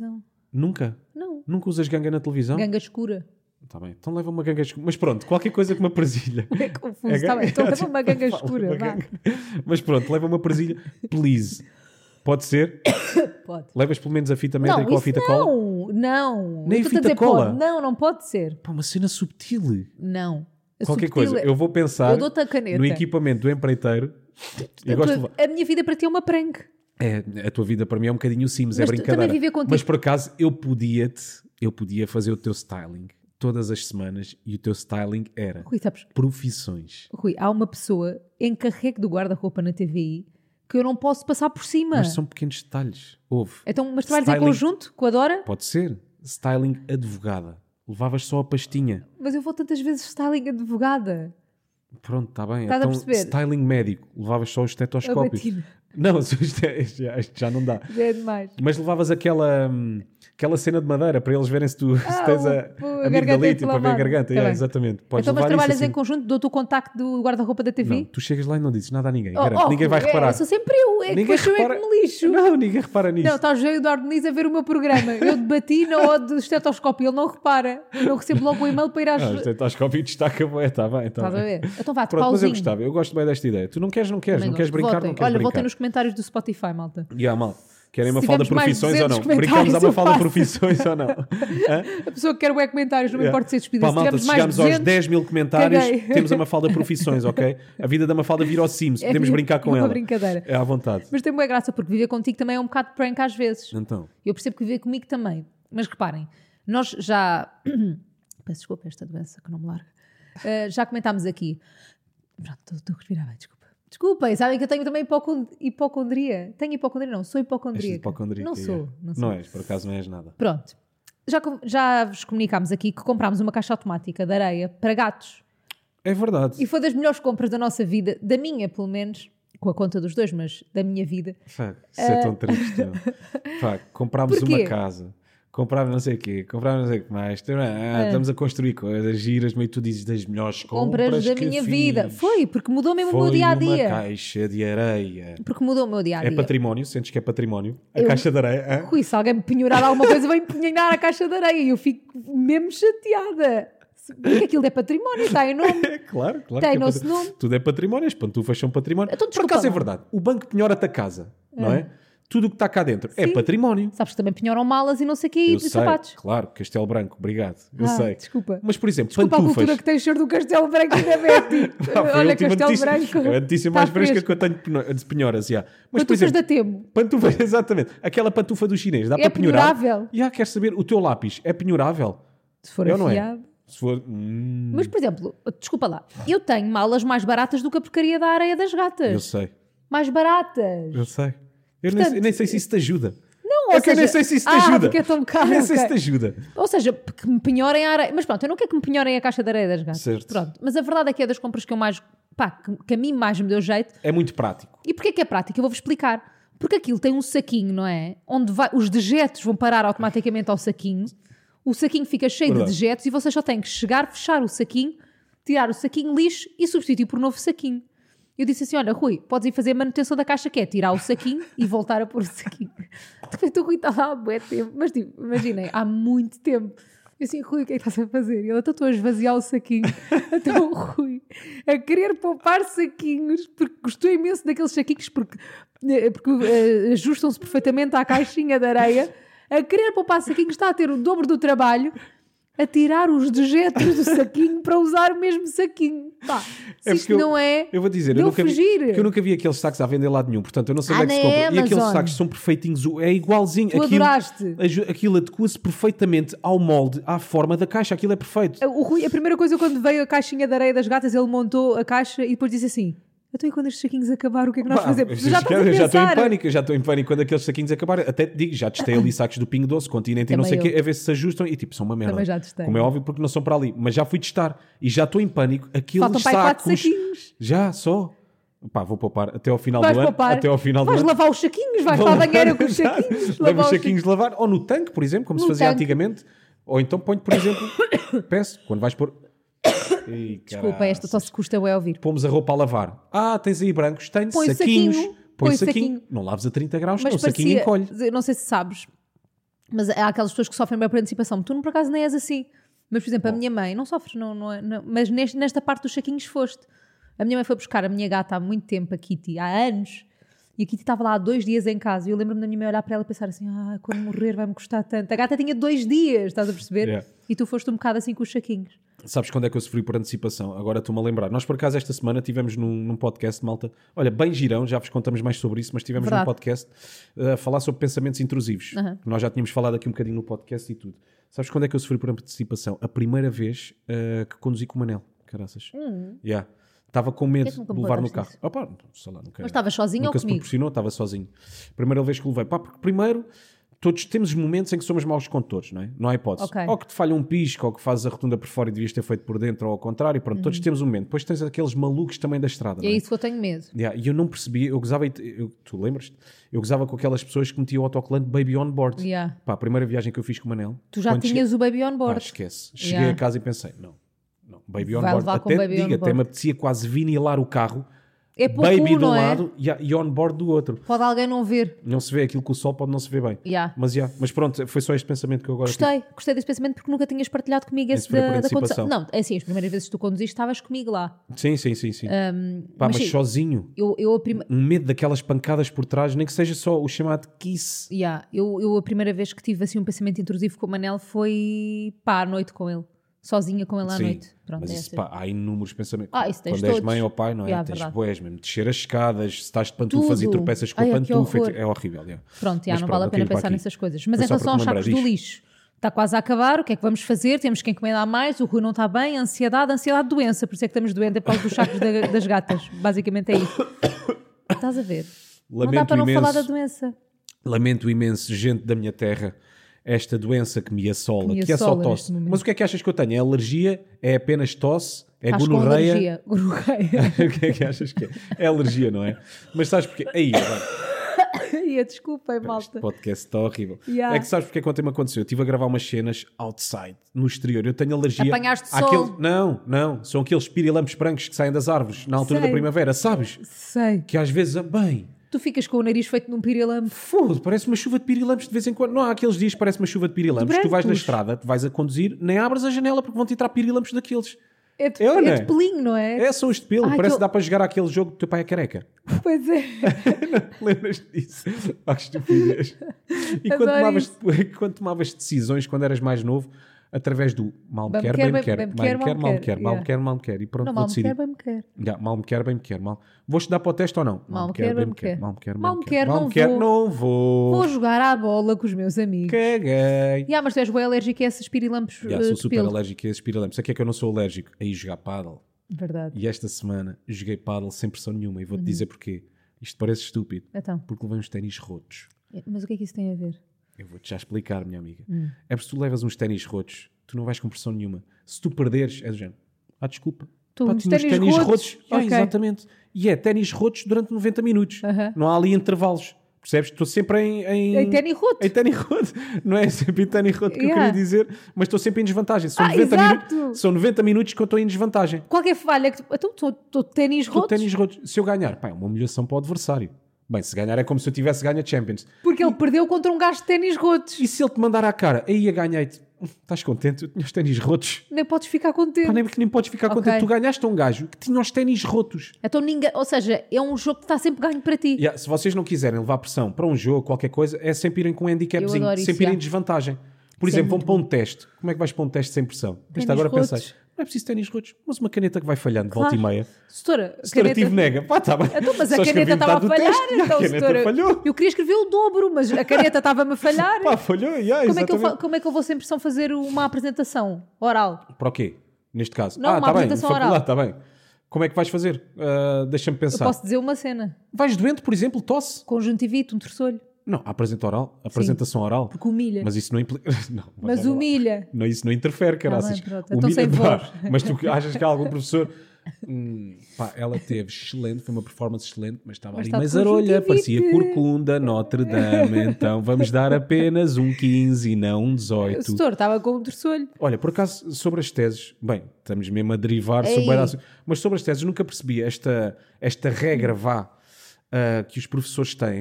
[SPEAKER 2] Nunca?
[SPEAKER 1] Não.
[SPEAKER 2] Nunca usas ganga na televisão?
[SPEAKER 1] Ganga escura.
[SPEAKER 2] Tá bem, então leva uma ganga escura. Mas pronto, qualquer coisa com uma presilha.
[SPEAKER 1] É confuso,
[SPEAKER 2] É
[SPEAKER 1] está
[SPEAKER 2] ganga-
[SPEAKER 1] bem. Então leva uma ganga
[SPEAKER 2] Fala,
[SPEAKER 1] escura,
[SPEAKER 2] uma
[SPEAKER 1] vá.
[SPEAKER 2] ganga. Mas pronto, leva uma presilha, please. Pode ser?
[SPEAKER 1] Pode.
[SPEAKER 2] Levas pelo menos a fita métrica
[SPEAKER 1] Não,
[SPEAKER 2] ou a
[SPEAKER 1] isso
[SPEAKER 2] fita cola?
[SPEAKER 1] não. Não.
[SPEAKER 2] Nem
[SPEAKER 1] Eu estou-te
[SPEAKER 2] fita
[SPEAKER 1] dizer
[SPEAKER 2] cola?
[SPEAKER 1] pode. Não, não pode ser.
[SPEAKER 2] Pá, uma cena subtil.
[SPEAKER 1] Não. A
[SPEAKER 2] Qualquer
[SPEAKER 1] subtil
[SPEAKER 2] coisa.
[SPEAKER 1] é-
[SPEAKER 2] Eu vou pensar
[SPEAKER 1] Eu dou-te a caneta.
[SPEAKER 2] no equipamento do empreiteiro. Eu
[SPEAKER 1] A
[SPEAKER 2] gosto de
[SPEAKER 1] tua-
[SPEAKER 2] levar-
[SPEAKER 1] A minha vida para ti é uma prank.
[SPEAKER 2] É, a tua vida para mim é um bocadinho Sims, é
[SPEAKER 1] Mas tu
[SPEAKER 2] brincadeira.
[SPEAKER 1] também viver contigo-
[SPEAKER 2] Mas por acaso eu podia-te, eu podia fazer o teu styling todas as semanas e o teu styling era
[SPEAKER 1] Rui, sabes?
[SPEAKER 2] profissões.
[SPEAKER 1] Rui, há uma pessoa encarregue do guarda-roupa na T V I que eu não posso passar por cima.
[SPEAKER 2] Mas são pequenos detalhes. Houve.
[SPEAKER 1] Então, mas trabalhas em
[SPEAKER 2] Styling-
[SPEAKER 1] conjunto com a Dora?
[SPEAKER 2] Pode ser. Styling advogada. Levavas só a pastinha.
[SPEAKER 1] Mas eu vou tantas vezes styling advogada.
[SPEAKER 2] Pronto, está bem.
[SPEAKER 1] Estás a
[SPEAKER 2] então,
[SPEAKER 1] perceber?
[SPEAKER 2] styling médico. Levavas só o
[SPEAKER 1] A
[SPEAKER 2] estetoscópio.
[SPEAKER 1] batina.
[SPEAKER 2] Não, isto é- já, isto já não dá.
[SPEAKER 1] Já é demais.
[SPEAKER 2] Mas levavas aquela, hum, aquela cena de madeira para eles verem se tu se
[SPEAKER 1] Ah,
[SPEAKER 2] tens
[SPEAKER 1] o-
[SPEAKER 2] a,
[SPEAKER 1] o- a
[SPEAKER 2] a
[SPEAKER 1] garganta
[SPEAKER 2] amigdalite para ver a
[SPEAKER 1] inflamada.
[SPEAKER 2] garganta.
[SPEAKER 1] Tá
[SPEAKER 2] Yeah,
[SPEAKER 1] bem.
[SPEAKER 2] exatamente. Podes
[SPEAKER 1] Então, mas
[SPEAKER 2] levar isso
[SPEAKER 1] trabalhas
[SPEAKER 2] assim.
[SPEAKER 1] em conjunto, dou-te o contacto do guarda-roupa da T V I?
[SPEAKER 2] Não, tu chegas lá e não dizes nada a ninguém.
[SPEAKER 1] Oh,
[SPEAKER 2] garanto.
[SPEAKER 1] oh,
[SPEAKER 2] ninguém vai
[SPEAKER 1] é,
[SPEAKER 2] reparar.
[SPEAKER 1] sou sempre eu. É que
[SPEAKER 2] Ninguém
[SPEAKER 1] eu é que
[SPEAKER 2] repara-
[SPEAKER 1] me lixo.
[SPEAKER 2] Não, ninguém repara nisso.
[SPEAKER 1] Não, está o Eduardo Muniz a ver o meu programa. Eu debati na hora do estetoscópio. Ele não repara. Eu não recebo logo o e-mail para ir às...
[SPEAKER 2] Ah, o estetoscópio destaca, bué, está bem. Está
[SPEAKER 1] Estás a
[SPEAKER 2] bem.
[SPEAKER 1] ver? Então vá, de
[SPEAKER 2] Pronto, mas eu
[SPEAKER 1] pauzinho.
[SPEAKER 2] gostava. Eu gosto bem desta ideia. Tu não queres, não queres.
[SPEAKER 1] Também
[SPEAKER 2] Não queres
[SPEAKER 1] gosto.
[SPEAKER 2] brincar,
[SPEAKER 1] Votem.
[SPEAKER 2] não queres
[SPEAKER 1] Olha,
[SPEAKER 2] brincar.
[SPEAKER 1] votem nos comentários do Spotify, malta.
[SPEAKER 2] E há mal. Querem uma
[SPEAKER 1] Se
[SPEAKER 2] falda
[SPEAKER 1] tivermos mais
[SPEAKER 2] profissões ou não?
[SPEAKER 1] duzentos
[SPEAKER 2] Brincamos a uma
[SPEAKER 1] comentários,
[SPEAKER 2] falda
[SPEAKER 1] eu faço.
[SPEAKER 2] profissões ou não? Hã?
[SPEAKER 1] A pessoa que quer o comentários, não me
[SPEAKER 2] Yeah.
[SPEAKER 1] importa ser despedida.
[SPEAKER 2] Pá,
[SPEAKER 1] Se
[SPEAKER 2] malta,
[SPEAKER 1] tivermos
[SPEAKER 2] se
[SPEAKER 1] mais
[SPEAKER 2] chegarmos aos
[SPEAKER 1] duzentos,
[SPEAKER 2] dez mil comentários,
[SPEAKER 1] caguei.
[SPEAKER 2] temos a Mafalda Profissões, ok? A vida da Mafalda vira ao Sims,
[SPEAKER 1] É
[SPEAKER 2] podemos
[SPEAKER 1] uma-
[SPEAKER 2] brincar com
[SPEAKER 1] é uma
[SPEAKER 2] ela.
[SPEAKER 1] brincadeira.
[SPEAKER 2] É à vontade.
[SPEAKER 1] Mas tem boa graça, porque viver contigo também é um bocado de prank às vezes.
[SPEAKER 2] Então,
[SPEAKER 1] Eu percebo que viver comigo também. Mas reparem, nós já... Peço desculpa esta doença que não me larga. Uh, já comentámos aqui. Pronto, estou a respirar bem, desculpa. Desculpem, sabem que eu tenho também hipocond... hipocondria. Tenho hipocondria? Não, sou
[SPEAKER 2] és
[SPEAKER 1] hipocondríaca.
[SPEAKER 2] hipocondríaca,
[SPEAKER 1] Não
[SPEAKER 2] é.
[SPEAKER 1] sou, não sou.
[SPEAKER 2] Não és, por acaso não és nada.
[SPEAKER 1] Pronto. Já, com- já vos comunicámos aqui que comprámos uma caixa automática de areia para gatos.
[SPEAKER 2] É verdade.
[SPEAKER 1] E foi das melhores compras da nossa vida, da minha pelo menos, com a conta dos dois, mas da minha vida.
[SPEAKER 2] Fá, isso é tão triste. meu. Fá, comprámos
[SPEAKER 1] Porquê?
[SPEAKER 2] uma casa, comprámos não sei o quê, comprámos não sei o que mais. Ah, Estamos a construir coisas giras, meio que tu dizes das melhores compras,
[SPEAKER 1] Compras da
[SPEAKER 2] que
[SPEAKER 1] minha
[SPEAKER 2] fiz.
[SPEAKER 1] vida. Foi, porque mudou mesmo
[SPEAKER 2] Foi
[SPEAKER 1] o meu dia a
[SPEAKER 2] uma
[SPEAKER 1] dia.
[SPEAKER 2] caixa de areia.
[SPEAKER 1] Porque mudou o meu dia a
[SPEAKER 2] É
[SPEAKER 1] dia.
[SPEAKER 2] património? Sentes que é património? A
[SPEAKER 1] Eu-
[SPEAKER 2] caixa de areia? hã?
[SPEAKER 1] Rui, se alguém me penhorar alguma coisa, vem penhorar a caixa de areia. E eu fico mesmo chateada. Porque aquilo é património, está em nome.
[SPEAKER 2] É claro, claro.
[SPEAKER 1] Tem
[SPEAKER 2] que é
[SPEAKER 1] nosso
[SPEAKER 2] patri-
[SPEAKER 1] nome.
[SPEAKER 2] Tudo é património, as pantufas são património.
[SPEAKER 1] Então,
[SPEAKER 2] Por
[SPEAKER 1] desculpa
[SPEAKER 2] acaso é
[SPEAKER 1] lá.
[SPEAKER 2] verdade. O banco penhora-te a casa, não é? Tudo o que está cá dentro é
[SPEAKER 1] Sim.
[SPEAKER 2] património.
[SPEAKER 1] Sabes que também penhoram malas e não sei o que e
[SPEAKER 2] Eu
[SPEAKER 1] de
[SPEAKER 2] sei,
[SPEAKER 1] sapatos.
[SPEAKER 2] claro, Castelo Branco, obrigado. Eu
[SPEAKER 1] Ah,
[SPEAKER 2] sei.
[SPEAKER 1] desculpa.
[SPEAKER 2] Mas, por exemplo,
[SPEAKER 1] Desculpa a
[SPEAKER 2] pantufas.
[SPEAKER 1] cultura que tens cheiro do Castelo Branco e da Betty.
[SPEAKER 2] Pá, foi a
[SPEAKER 1] Olha,
[SPEAKER 2] última
[SPEAKER 1] Castelo
[SPEAKER 2] notícia,
[SPEAKER 1] Branco.
[SPEAKER 2] é a notícia
[SPEAKER 1] Está
[SPEAKER 2] mais fresca
[SPEAKER 1] fresco.
[SPEAKER 2] que eu tenho de peno- de penhoras. já. Mas, por
[SPEAKER 1] Pantufas
[SPEAKER 2] exemplo,
[SPEAKER 1] da Temo.
[SPEAKER 2] pantufas, exatamente. Aquela pantufa do chinês, dá
[SPEAKER 1] É
[SPEAKER 2] para penhorar?
[SPEAKER 1] penhorável?
[SPEAKER 2] Já, quer saber, o teu lápis é penhorável?
[SPEAKER 1] Se for
[SPEAKER 2] É ou não é?
[SPEAKER 1] afiado.
[SPEAKER 2] Se for... Hum,
[SPEAKER 1] Mas, por exemplo, desculpa lá, eu tenho malas mais baratas do que a porcaria da areia das gatas.
[SPEAKER 2] eu sei,
[SPEAKER 1] Mais baratas.
[SPEAKER 2] eu sei. Eu nem,
[SPEAKER 1] Portanto,
[SPEAKER 2] eu nem sei se isso te ajuda.
[SPEAKER 1] Não,
[SPEAKER 2] é
[SPEAKER 1] ou
[SPEAKER 2] que eu nem
[SPEAKER 1] seja-
[SPEAKER 2] sei se isso te
[SPEAKER 1] Ah,
[SPEAKER 2] ajuda.
[SPEAKER 1] porque é tão caro,
[SPEAKER 2] Eu nem sei se
[SPEAKER 1] ok.
[SPEAKER 2] te ajuda.
[SPEAKER 1] Ou seja, que me penhorem a areia. Mas pronto, eu não quero que me penhorem a caixa de areia das gatas.
[SPEAKER 2] Certo.
[SPEAKER 1] Pronto. Mas a verdade é que é das compras que eu mais... Pá, que, que a mim mais me deu jeito.
[SPEAKER 2] É muito prático.
[SPEAKER 1] E porquê que é prático? Eu vou-vos explicar. Porque aquilo tem um saquinho, não é? Onde vai- os dejetos vão parar automaticamente ao saquinho. O saquinho fica cheio
[SPEAKER 2] Verdade.
[SPEAKER 1] de dejetos e vocês só têm que chegar, fechar o saquinho, tirar o saquinho lixo e substituir por um novo saquinho. Eu disse assim, olha, Rui, podes ir fazer a manutenção da caixa, que é tirar o saquinho e voltar a pôr o saquinho. De repente o Rui está lá há bué tempo. Mas tipo, imaginem, há muito tempo. Eu assim, Rui, o que é que estás a fazer? E ele, então estou a esvaziar o saquinho. Então o Rui, a querer poupar saquinhos, porque gostou imenso daqueles saquinhos, porque, eh, porque eh, ajustam-se perfeitamente à caixinha de areia. A querer poupar saquinhos está a ter o dobro do trabalho, a tirar os dejetos do saquinho para usar o mesmo saquinho. Pá, se
[SPEAKER 2] É
[SPEAKER 1] isto
[SPEAKER 2] porque eu-
[SPEAKER 1] não é...
[SPEAKER 2] Eu vou dizer, eu
[SPEAKER 1] deu
[SPEAKER 2] nunca, vi,
[SPEAKER 1] fugir.
[SPEAKER 2] porque eu nunca vi aqueles sacos à vender lá de nenhum, portanto eu não sei
[SPEAKER 1] Ah,
[SPEAKER 2] onde é que se
[SPEAKER 1] na
[SPEAKER 2] compra. E aqueles
[SPEAKER 1] Amazon.
[SPEAKER 2] sacos são perfeitinhos, é igualzinho.
[SPEAKER 1] Tu
[SPEAKER 2] aquilo,
[SPEAKER 1] adoraste.
[SPEAKER 2] aju- aquilo adequa-se perfeitamente ao molde, à forma da caixa, aquilo é perfeito.
[SPEAKER 1] O Rui, a primeira coisa quando veio a caixinha de areia das gatas, ele montou a caixa e depois disse assim, então e quando estes saquinhos acabar, o que é que nós
[SPEAKER 2] Pá,
[SPEAKER 1] fazemos?
[SPEAKER 2] eu
[SPEAKER 1] Já estás a
[SPEAKER 2] já estou em
[SPEAKER 1] pensar.
[SPEAKER 2] pânico, eu já estou em pânico quando aqueles saquinhos acabarem. Até te digo, já testei ali sacos do Pingo Doce, Continente e não sei o
[SPEAKER 1] Também
[SPEAKER 2] quê, a ver se se ajustam e tipo, são uma merda.
[SPEAKER 1] Também já testei.
[SPEAKER 2] Como é óbvio, porque não são para ali. Mas já fui testar e já estou em pânico. Aqueles
[SPEAKER 1] Faltam para aí quatro
[SPEAKER 2] sacos.
[SPEAKER 1] saquinhos.
[SPEAKER 2] Já, só. Pá, vou poupar até ao final
[SPEAKER 1] Vais
[SPEAKER 2] do ano.
[SPEAKER 1] poupar.
[SPEAKER 2] Até ao final
[SPEAKER 1] Vais
[SPEAKER 2] do ano.
[SPEAKER 1] lavar os saquinhos, vais
[SPEAKER 2] Vou
[SPEAKER 1] para a
[SPEAKER 2] lavar,
[SPEAKER 1] banheira com os
[SPEAKER 2] exato.
[SPEAKER 1] saquinhos.
[SPEAKER 2] Leva
[SPEAKER 1] lavar
[SPEAKER 2] os
[SPEAKER 1] os
[SPEAKER 2] saquinhos de lavar. Ou no tanque, por exemplo, como
[SPEAKER 1] No
[SPEAKER 2] se fazia
[SPEAKER 1] tanque.
[SPEAKER 2] antigamente. Ou então põe, por exemplo, peço, quando vais pôr. Ei,
[SPEAKER 1] Desculpa,
[SPEAKER 2] caraças.
[SPEAKER 1] esta só se custa bem a ouvir.
[SPEAKER 2] Pomos a roupa a lavar. Ah, tens aí brancos? Tenho
[SPEAKER 1] Põe
[SPEAKER 2] saquinhos.
[SPEAKER 1] saquinho,
[SPEAKER 2] Põe
[SPEAKER 1] põe
[SPEAKER 2] saquinho.
[SPEAKER 1] saquinho.
[SPEAKER 2] Não laves a trinta graus,
[SPEAKER 1] Mas
[SPEAKER 2] o saquinho
[SPEAKER 1] parecia,
[SPEAKER 2] encolhe.
[SPEAKER 1] eu não sei se sabes, Mas há aquelas pessoas que sofrem bem por antecipação. Tu, por acaso, nem és assim. Mas, por exemplo, a minha mãe, não sofres, não, não, é- não- mas neste- nesta parte dos saquinhos foste. A minha mãe foi buscar a minha gata há muito tempo, a Kitty, há anos. E a Kitty estava lá há dois dias em casa. E eu lembro-me da minha mãe olhar para ela e pensar assim, ah, quando morrer vai-me custar tanto. A gata tinha dois dias, estás a perceber?
[SPEAKER 2] Yeah.
[SPEAKER 1] E tu foste um bocado assim com os saquinhos.
[SPEAKER 2] Sabes quando é que eu sofri por antecipação? Agora estou-me a lembrar. Nós, por acaso, esta semana tivemos num, num podcast, malta. Olha, bem girão, já vos contamos mais sobre isso, mas tivemos
[SPEAKER 1] Verdade.
[SPEAKER 2] num podcast uh, a falar sobre pensamentos intrusivos.
[SPEAKER 1] Uhum.
[SPEAKER 2] Nós já tínhamos falado aqui um bocadinho no podcast e tudo. Sabes quando é que eu sofri por antecipação? A primeira vez uh, que conduzi com o Manel. Caraças.
[SPEAKER 1] Hum.
[SPEAKER 2] Yeah. Estava com medo
[SPEAKER 1] Porquê que nunca me
[SPEAKER 2] de levar no
[SPEAKER 1] contaste
[SPEAKER 2] carro. Opa, sei lá, nunca,
[SPEAKER 1] Mas estavas sozinho
[SPEAKER 2] nunca
[SPEAKER 1] ou
[SPEAKER 2] se
[SPEAKER 1] comigo?
[SPEAKER 2] proporcionou, estava sozinho. Primeira vez que levei. Pá, porque primeiro, todos temos momentos em que somos maus condutores, não é? Não há hipótese.
[SPEAKER 1] Ok.
[SPEAKER 2] Ou que te falha um pisco, ou que fazes a rotunda por fora e devias ter feito por dentro, ou ao contrário. Pronto, todos temos um momento. Depois tens aqueles malucos também da estrada,
[SPEAKER 1] E
[SPEAKER 2] não
[SPEAKER 1] é
[SPEAKER 2] é?
[SPEAKER 1] isso que eu tenho medo.
[SPEAKER 2] Yeah, e eu não percebia, eu gozava, eu, tu lembras-te? Eu gozava com aquelas pessoas que metiam o autocolante Baby on board.
[SPEAKER 1] Yeah.
[SPEAKER 2] Pá, a primeira viagem que eu fiz com o Manel.
[SPEAKER 1] Tu já
[SPEAKER 2] quando
[SPEAKER 1] tinhas
[SPEAKER 2] cheguei-
[SPEAKER 1] o baby on
[SPEAKER 2] Pá,
[SPEAKER 1] board.
[SPEAKER 2] esquece. Cheguei
[SPEAKER 1] Yeah.
[SPEAKER 2] a casa e pensei, não, não, Baby on
[SPEAKER 1] Vai
[SPEAKER 2] board.
[SPEAKER 1] levar com
[SPEAKER 2] Até,
[SPEAKER 1] Baby on
[SPEAKER 2] diga, até
[SPEAKER 1] board.
[SPEAKER 2] me apetecia quase vinilar o carro.
[SPEAKER 1] É pouco,
[SPEAKER 2] Baby de um
[SPEAKER 1] não é?
[SPEAKER 2] lado e, e on board do outro.
[SPEAKER 1] Pode alguém não ver.
[SPEAKER 2] Não se vê aquilo que o sol pode não se ver bem.
[SPEAKER 1] Yeah.
[SPEAKER 2] Mas, yeah, mas pronto, foi só este pensamento que eu agora
[SPEAKER 1] Gostei, gostei desse pensamento porque nunca tinhas partilhado comigo esse
[SPEAKER 2] Esse foi por
[SPEAKER 1] da, da condução.
[SPEAKER 2] antecipação.
[SPEAKER 1] Não, é assim, as primeiras vezes que tu conduziste estavas comigo lá.
[SPEAKER 2] tive. Sim, sim, sim. sim. Pá,
[SPEAKER 1] mas
[SPEAKER 2] mas
[SPEAKER 1] sim.
[SPEAKER 2] sozinho.
[SPEAKER 1] Eu, eu, a, prime...
[SPEAKER 2] Um medo daquelas pancadas por trás, nem que seja só o chamado kiss.
[SPEAKER 1] yeah, eu, eu a primeira vez que tive assim um pensamento intrusivo com o Manel foi pá, à noite com ele. Sozinha com ele à
[SPEAKER 2] Sim,
[SPEAKER 1] noite. Pronto,
[SPEAKER 2] mas
[SPEAKER 1] é
[SPEAKER 2] isso,
[SPEAKER 1] essa.
[SPEAKER 2] pá, há inúmeros pensamentos.
[SPEAKER 1] Ah, isso tens
[SPEAKER 2] Quando és
[SPEAKER 1] todos.
[SPEAKER 2] mãe ou pai, não é?
[SPEAKER 1] Yeah,
[SPEAKER 2] tens
[SPEAKER 1] verdade.
[SPEAKER 2] boés mesmo. Descer as escadas, se estás de pantufas
[SPEAKER 1] Tudo.
[SPEAKER 2] e tropeças com
[SPEAKER 1] Ai,
[SPEAKER 2] a
[SPEAKER 1] que
[SPEAKER 2] pantufa.
[SPEAKER 1] horror.
[SPEAKER 2] É horrível. Yeah.
[SPEAKER 1] Pronto, já,
[SPEAKER 2] Mas
[SPEAKER 1] não
[SPEAKER 2] pronto,
[SPEAKER 1] vale a
[SPEAKER 2] não
[SPEAKER 1] pena
[SPEAKER 2] queria ir para
[SPEAKER 1] pensar
[SPEAKER 2] aqui.
[SPEAKER 1] nessas coisas. Mas
[SPEAKER 2] Foi
[SPEAKER 1] em
[SPEAKER 2] só
[SPEAKER 1] relação aos
[SPEAKER 2] para te
[SPEAKER 1] sacos do
[SPEAKER 2] lembrar,
[SPEAKER 1] lixo, está quase a acabar. O que é que vamos fazer? Temos que encomendar mais. O Rui não está bem. Ansiedade, ansiedade, doença. Por isso é que estamos doentes é por causa dos sacos da- das gatas. Basicamente é isso. Estás a ver? não dá
[SPEAKER 2] Lamento
[SPEAKER 1] para não
[SPEAKER 2] imenso.
[SPEAKER 1] falar da doença.
[SPEAKER 2] Lamento imenso, gente da minha terra, esta doença que me assola,
[SPEAKER 1] Que me
[SPEAKER 2] que é só
[SPEAKER 1] assola
[SPEAKER 2] tosse.
[SPEAKER 1] neste momento.
[SPEAKER 2] Mas o que é que achas que eu tenho? É alergia? É apenas tosse? É
[SPEAKER 1] Estás com
[SPEAKER 2] gonorreia?
[SPEAKER 1] alergia. Gonorreia.
[SPEAKER 2] O que é que achas que é? É alergia, não é? Mas sabes porquê? Aí, agora,
[SPEAKER 1] Ia, desculpem,
[SPEAKER 2] este
[SPEAKER 1] malta.
[SPEAKER 2] podcast está horrível.
[SPEAKER 1] Yeah.
[SPEAKER 2] É que sabes porque é que ontem me aconteceu? Eu estive a gravar umas cenas outside, no exterior. Eu tenho alergia.
[SPEAKER 1] Apanhaste
[SPEAKER 2] àquele-
[SPEAKER 1] sol?
[SPEAKER 2] Não, não. São aqueles pirilampos brancos que saem das árvores na altura
[SPEAKER 1] Sei.
[SPEAKER 2] da primavera, sabes?
[SPEAKER 1] Sei.
[SPEAKER 2] Que às vezes, bem,
[SPEAKER 1] Tu ficas com o nariz feito num pirilampo.
[SPEAKER 2] foda, parece uma chuva de pirilampos de vez em quando. Não há aqueles dias que parece uma chuva de pirilampos.
[SPEAKER 1] De
[SPEAKER 2] Tu vais na
[SPEAKER 1] brancos.
[SPEAKER 2] estrada, tu vais a conduzir, nem abres a janela porque vão-te entrar pirilampos daqueles.
[SPEAKER 1] É de,
[SPEAKER 2] É ou não
[SPEAKER 1] é
[SPEAKER 2] é?
[SPEAKER 1] de pelinho, não é?
[SPEAKER 2] É, são os de pelo.
[SPEAKER 1] Ai,
[SPEAKER 2] Parece
[SPEAKER 1] que
[SPEAKER 2] que dá para jogar aquele jogo que o teu pai é careca.
[SPEAKER 1] Pois é.
[SPEAKER 2] Lembras disso? Ah, que estupidez. E quando
[SPEAKER 1] Adoro
[SPEAKER 2] tomavas, quando tomavas decisões quando eras mais novo, através do mal me
[SPEAKER 1] Bem me
[SPEAKER 2] quer,
[SPEAKER 1] quer,
[SPEAKER 2] bem me
[SPEAKER 1] bem-
[SPEAKER 2] quer,
[SPEAKER 1] bem me
[SPEAKER 2] mal me
[SPEAKER 1] quer,
[SPEAKER 2] quer, mal me quer, mal me
[SPEAKER 1] yeah.
[SPEAKER 2] quer, mal me quer. E pronto,
[SPEAKER 1] Não,
[SPEAKER 2] vou
[SPEAKER 1] mal me
[SPEAKER 2] decidir.
[SPEAKER 1] quer, bem me quer.
[SPEAKER 2] Já, mal me quer, bem me quer. Mal. Vou estudar para o teste ou não?
[SPEAKER 1] Mal me quer, bem me quer.
[SPEAKER 2] Mal me quer,
[SPEAKER 1] Mal
[SPEAKER 2] bem
[SPEAKER 1] me quer,
[SPEAKER 2] Mal
[SPEAKER 1] não
[SPEAKER 2] me quer,
[SPEAKER 1] vou.
[SPEAKER 2] não vou.
[SPEAKER 1] Vou jogar à bola com os meus amigos.
[SPEAKER 2] Caguei.
[SPEAKER 1] Yeah, mas tu és bem alérgico a esses pirilampos
[SPEAKER 2] Já,
[SPEAKER 1] uh,
[SPEAKER 2] sou
[SPEAKER 1] de
[SPEAKER 2] super
[SPEAKER 1] pelo.
[SPEAKER 2] alérgico a esses pirilampos. Sabe o que é que eu não sou alérgico? A ir jogar paddle.
[SPEAKER 1] Verdade.
[SPEAKER 2] E esta semana joguei paddle sem pressão nenhuma. E
[SPEAKER 1] Uhum.
[SPEAKER 2] vou-te dizer porquê. Isto parece estúpido.
[SPEAKER 1] Então,
[SPEAKER 2] Porque levei uns ténis rotos.
[SPEAKER 1] mas o que é que isso tem a ver?
[SPEAKER 2] Eu vou-te já explicar, minha amiga.
[SPEAKER 1] Hum.
[SPEAKER 2] É porque se tu levas uns ténis rotos, tu não vais com pressão nenhuma. Se tu perderes, é do género. Ah, desculpa.
[SPEAKER 1] Tu,
[SPEAKER 2] Pá,
[SPEAKER 1] uns
[SPEAKER 2] tinha uns
[SPEAKER 1] ténis rotos?
[SPEAKER 2] Ah,
[SPEAKER 1] Ok.
[SPEAKER 2] exatamente. E é ténis rotos durante noventa minutos.
[SPEAKER 1] Aham.
[SPEAKER 2] Não há ali intervalos. Percebes? Estou sempre em... Em,
[SPEAKER 1] Em ténis roto.
[SPEAKER 2] Em ténis roto. Não é sempre em ténis roto que eu
[SPEAKER 1] Yeah.
[SPEAKER 2] queria dizer, mas estou sempre em desvantagem. São,
[SPEAKER 1] Ah,
[SPEAKER 2] noventa
[SPEAKER 1] exato.
[SPEAKER 2] minutos, são noventa minutos que eu estou em desvantagem.
[SPEAKER 1] Qualquer falha que tu... Então, estou de ténis
[SPEAKER 2] Estou
[SPEAKER 1] rotos.
[SPEAKER 2] ténis rotos. Se eu ganhar, pá, é uma humilhação para o adversário. Bem, se ganhar é como se eu tivesse ganho a Champions.
[SPEAKER 1] Porque ele perdeu contra um gajo de ténis rotos.
[SPEAKER 2] E se ele te mandar à cara, aí a ganhei-te, estás contente? Eu tinha os ténis rotos.
[SPEAKER 1] Nem podes ficar contente.
[SPEAKER 2] Pá, nem que nem podes ficar
[SPEAKER 1] Ok.
[SPEAKER 2] contente. Tu ganhaste a um gajo que tinha os ténis rotos.
[SPEAKER 1] Então ninguém... Ou seja, é um jogo que está sempre ganho para ti.
[SPEAKER 2] Yeah, se vocês não quiserem levar pressão para um jogo, qualquer coisa, é sempre irem com um
[SPEAKER 1] Eu
[SPEAKER 2] handicapzinho,
[SPEAKER 1] adoro isso,
[SPEAKER 2] sempre irem em
[SPEAKER 1] yeah.
[SPEAKER 2] desvantagem. Por
[SPEAKER 1] Isso é
[SPEAKER 2] exemplo, vão
[SPEAKER 1] muito
[SPEAKER 2] para um teste. Como é que vais para um teste sem pressão? Isto
[SPEAKER 1] Ténis
[SPEAKER 2] agora
[SPEAKER 1] rotos.
[SPEAKER 2] pensei, não é preciso ténis rotos, mas uma caneta que vai falhando,
[SPEAKER 1] Claro.
[SPEAKER 2] volta e meia.
[SPEAKER 1] Setora, a
[SPEAKER 2] Se caneta...
[SPEAKER 1] caneta...
[SPEAKER 2] nega, pá, está bem.
[SPEAKER 1] Então, mas a
[SPEAKER 2] Só escrevi
[SPEAKER 1] caneta estava a
[SPEAKER 2] metade do
[SPEAKER 1] falhar.
[SPEAKER 2] teste, e a
[SPEAKER 1] Então,
[SPEAKER 2] caneta
[SPEAKER 1] setora,
[SPEAKER 2] falhou.
[SPEAKER 1] eu queria escrever o dobro, mas a caneta estava-me a falhar.
[SPEAKER 2] Pá, falhou, yeah,
[SPEAKER 1] como, é que eu,
[SPEAKER 2] exatamente.
[SPEAKER 1] fa- como é que eu vou sem pressão fazer uma apresentação oral?
[SPEAKER 2] Para o quê? Neste caso?
[SPEAKER 1] Não,
[SPEAKER 2] ah,
[SPEAKER 1] uma
[SPEAKER 2] está bem,
[SPEAKER 1] apresentação
[SPEAKER 2] faculdade,
[SPEAKER 1] oral.
[SPEAKER 2] está bem. Como é que vais fazer? Ah, Deixa-me
[SPEAKER 1] Eu
[SPEAKER 2] pensar.
[SPEAKER 1] posso dizer uma cena.
[SPEAKER 2] Vais doente, por exemplo, tosse?
[SPEAKER 1] Conjuntivite, um terçolho.
[SPEAKER 2] Não, apresenta oral, apresentação oral.
[SPEAKER 1] Porque humilha.
[SPEAKER 2] Mas isso não implica. Não,
[SPEAKER 1] Mas
[SPEAKER 2] vai lá.
[SPEAKER 1] humilha.
[SPEAKER 2] Não, isso não interfere, caraças.
[SPEAKER 1] bem, pronto. Então sem
[SPEAKER 2] pá,
[SPEAKER 1] voz.
[SPEAKER 2] Mas tu achas que há algum professor. Hum, pá, ela teve excelente, foi uma performance excelente, mas estava
[SPEAKER 1] Mas
[SPEAKER 2] ali
[SPEAKER 1] está de
[SPEAKER 2] mais arolha,
[SPEAKER 1] conjuntivite.
[SPEAKER 2] parecia corcunda, Notre Dame. Então vamos dar apenas um quinze e não um
[SPEAKER 1] O
[SPEAKER 2] dezoito.
[SPEAKER 1] setor estava com um terçolho.
[SPEAKER 2] Olha, por acaso, sobre as teses, bem, estamos mesmo a derivar
[SPEAKER 1] Ei.
[SPEAKER 2] sobre a... mas sobre as teses nunca percebi esta, esta regra, vá, ah, que os professores têm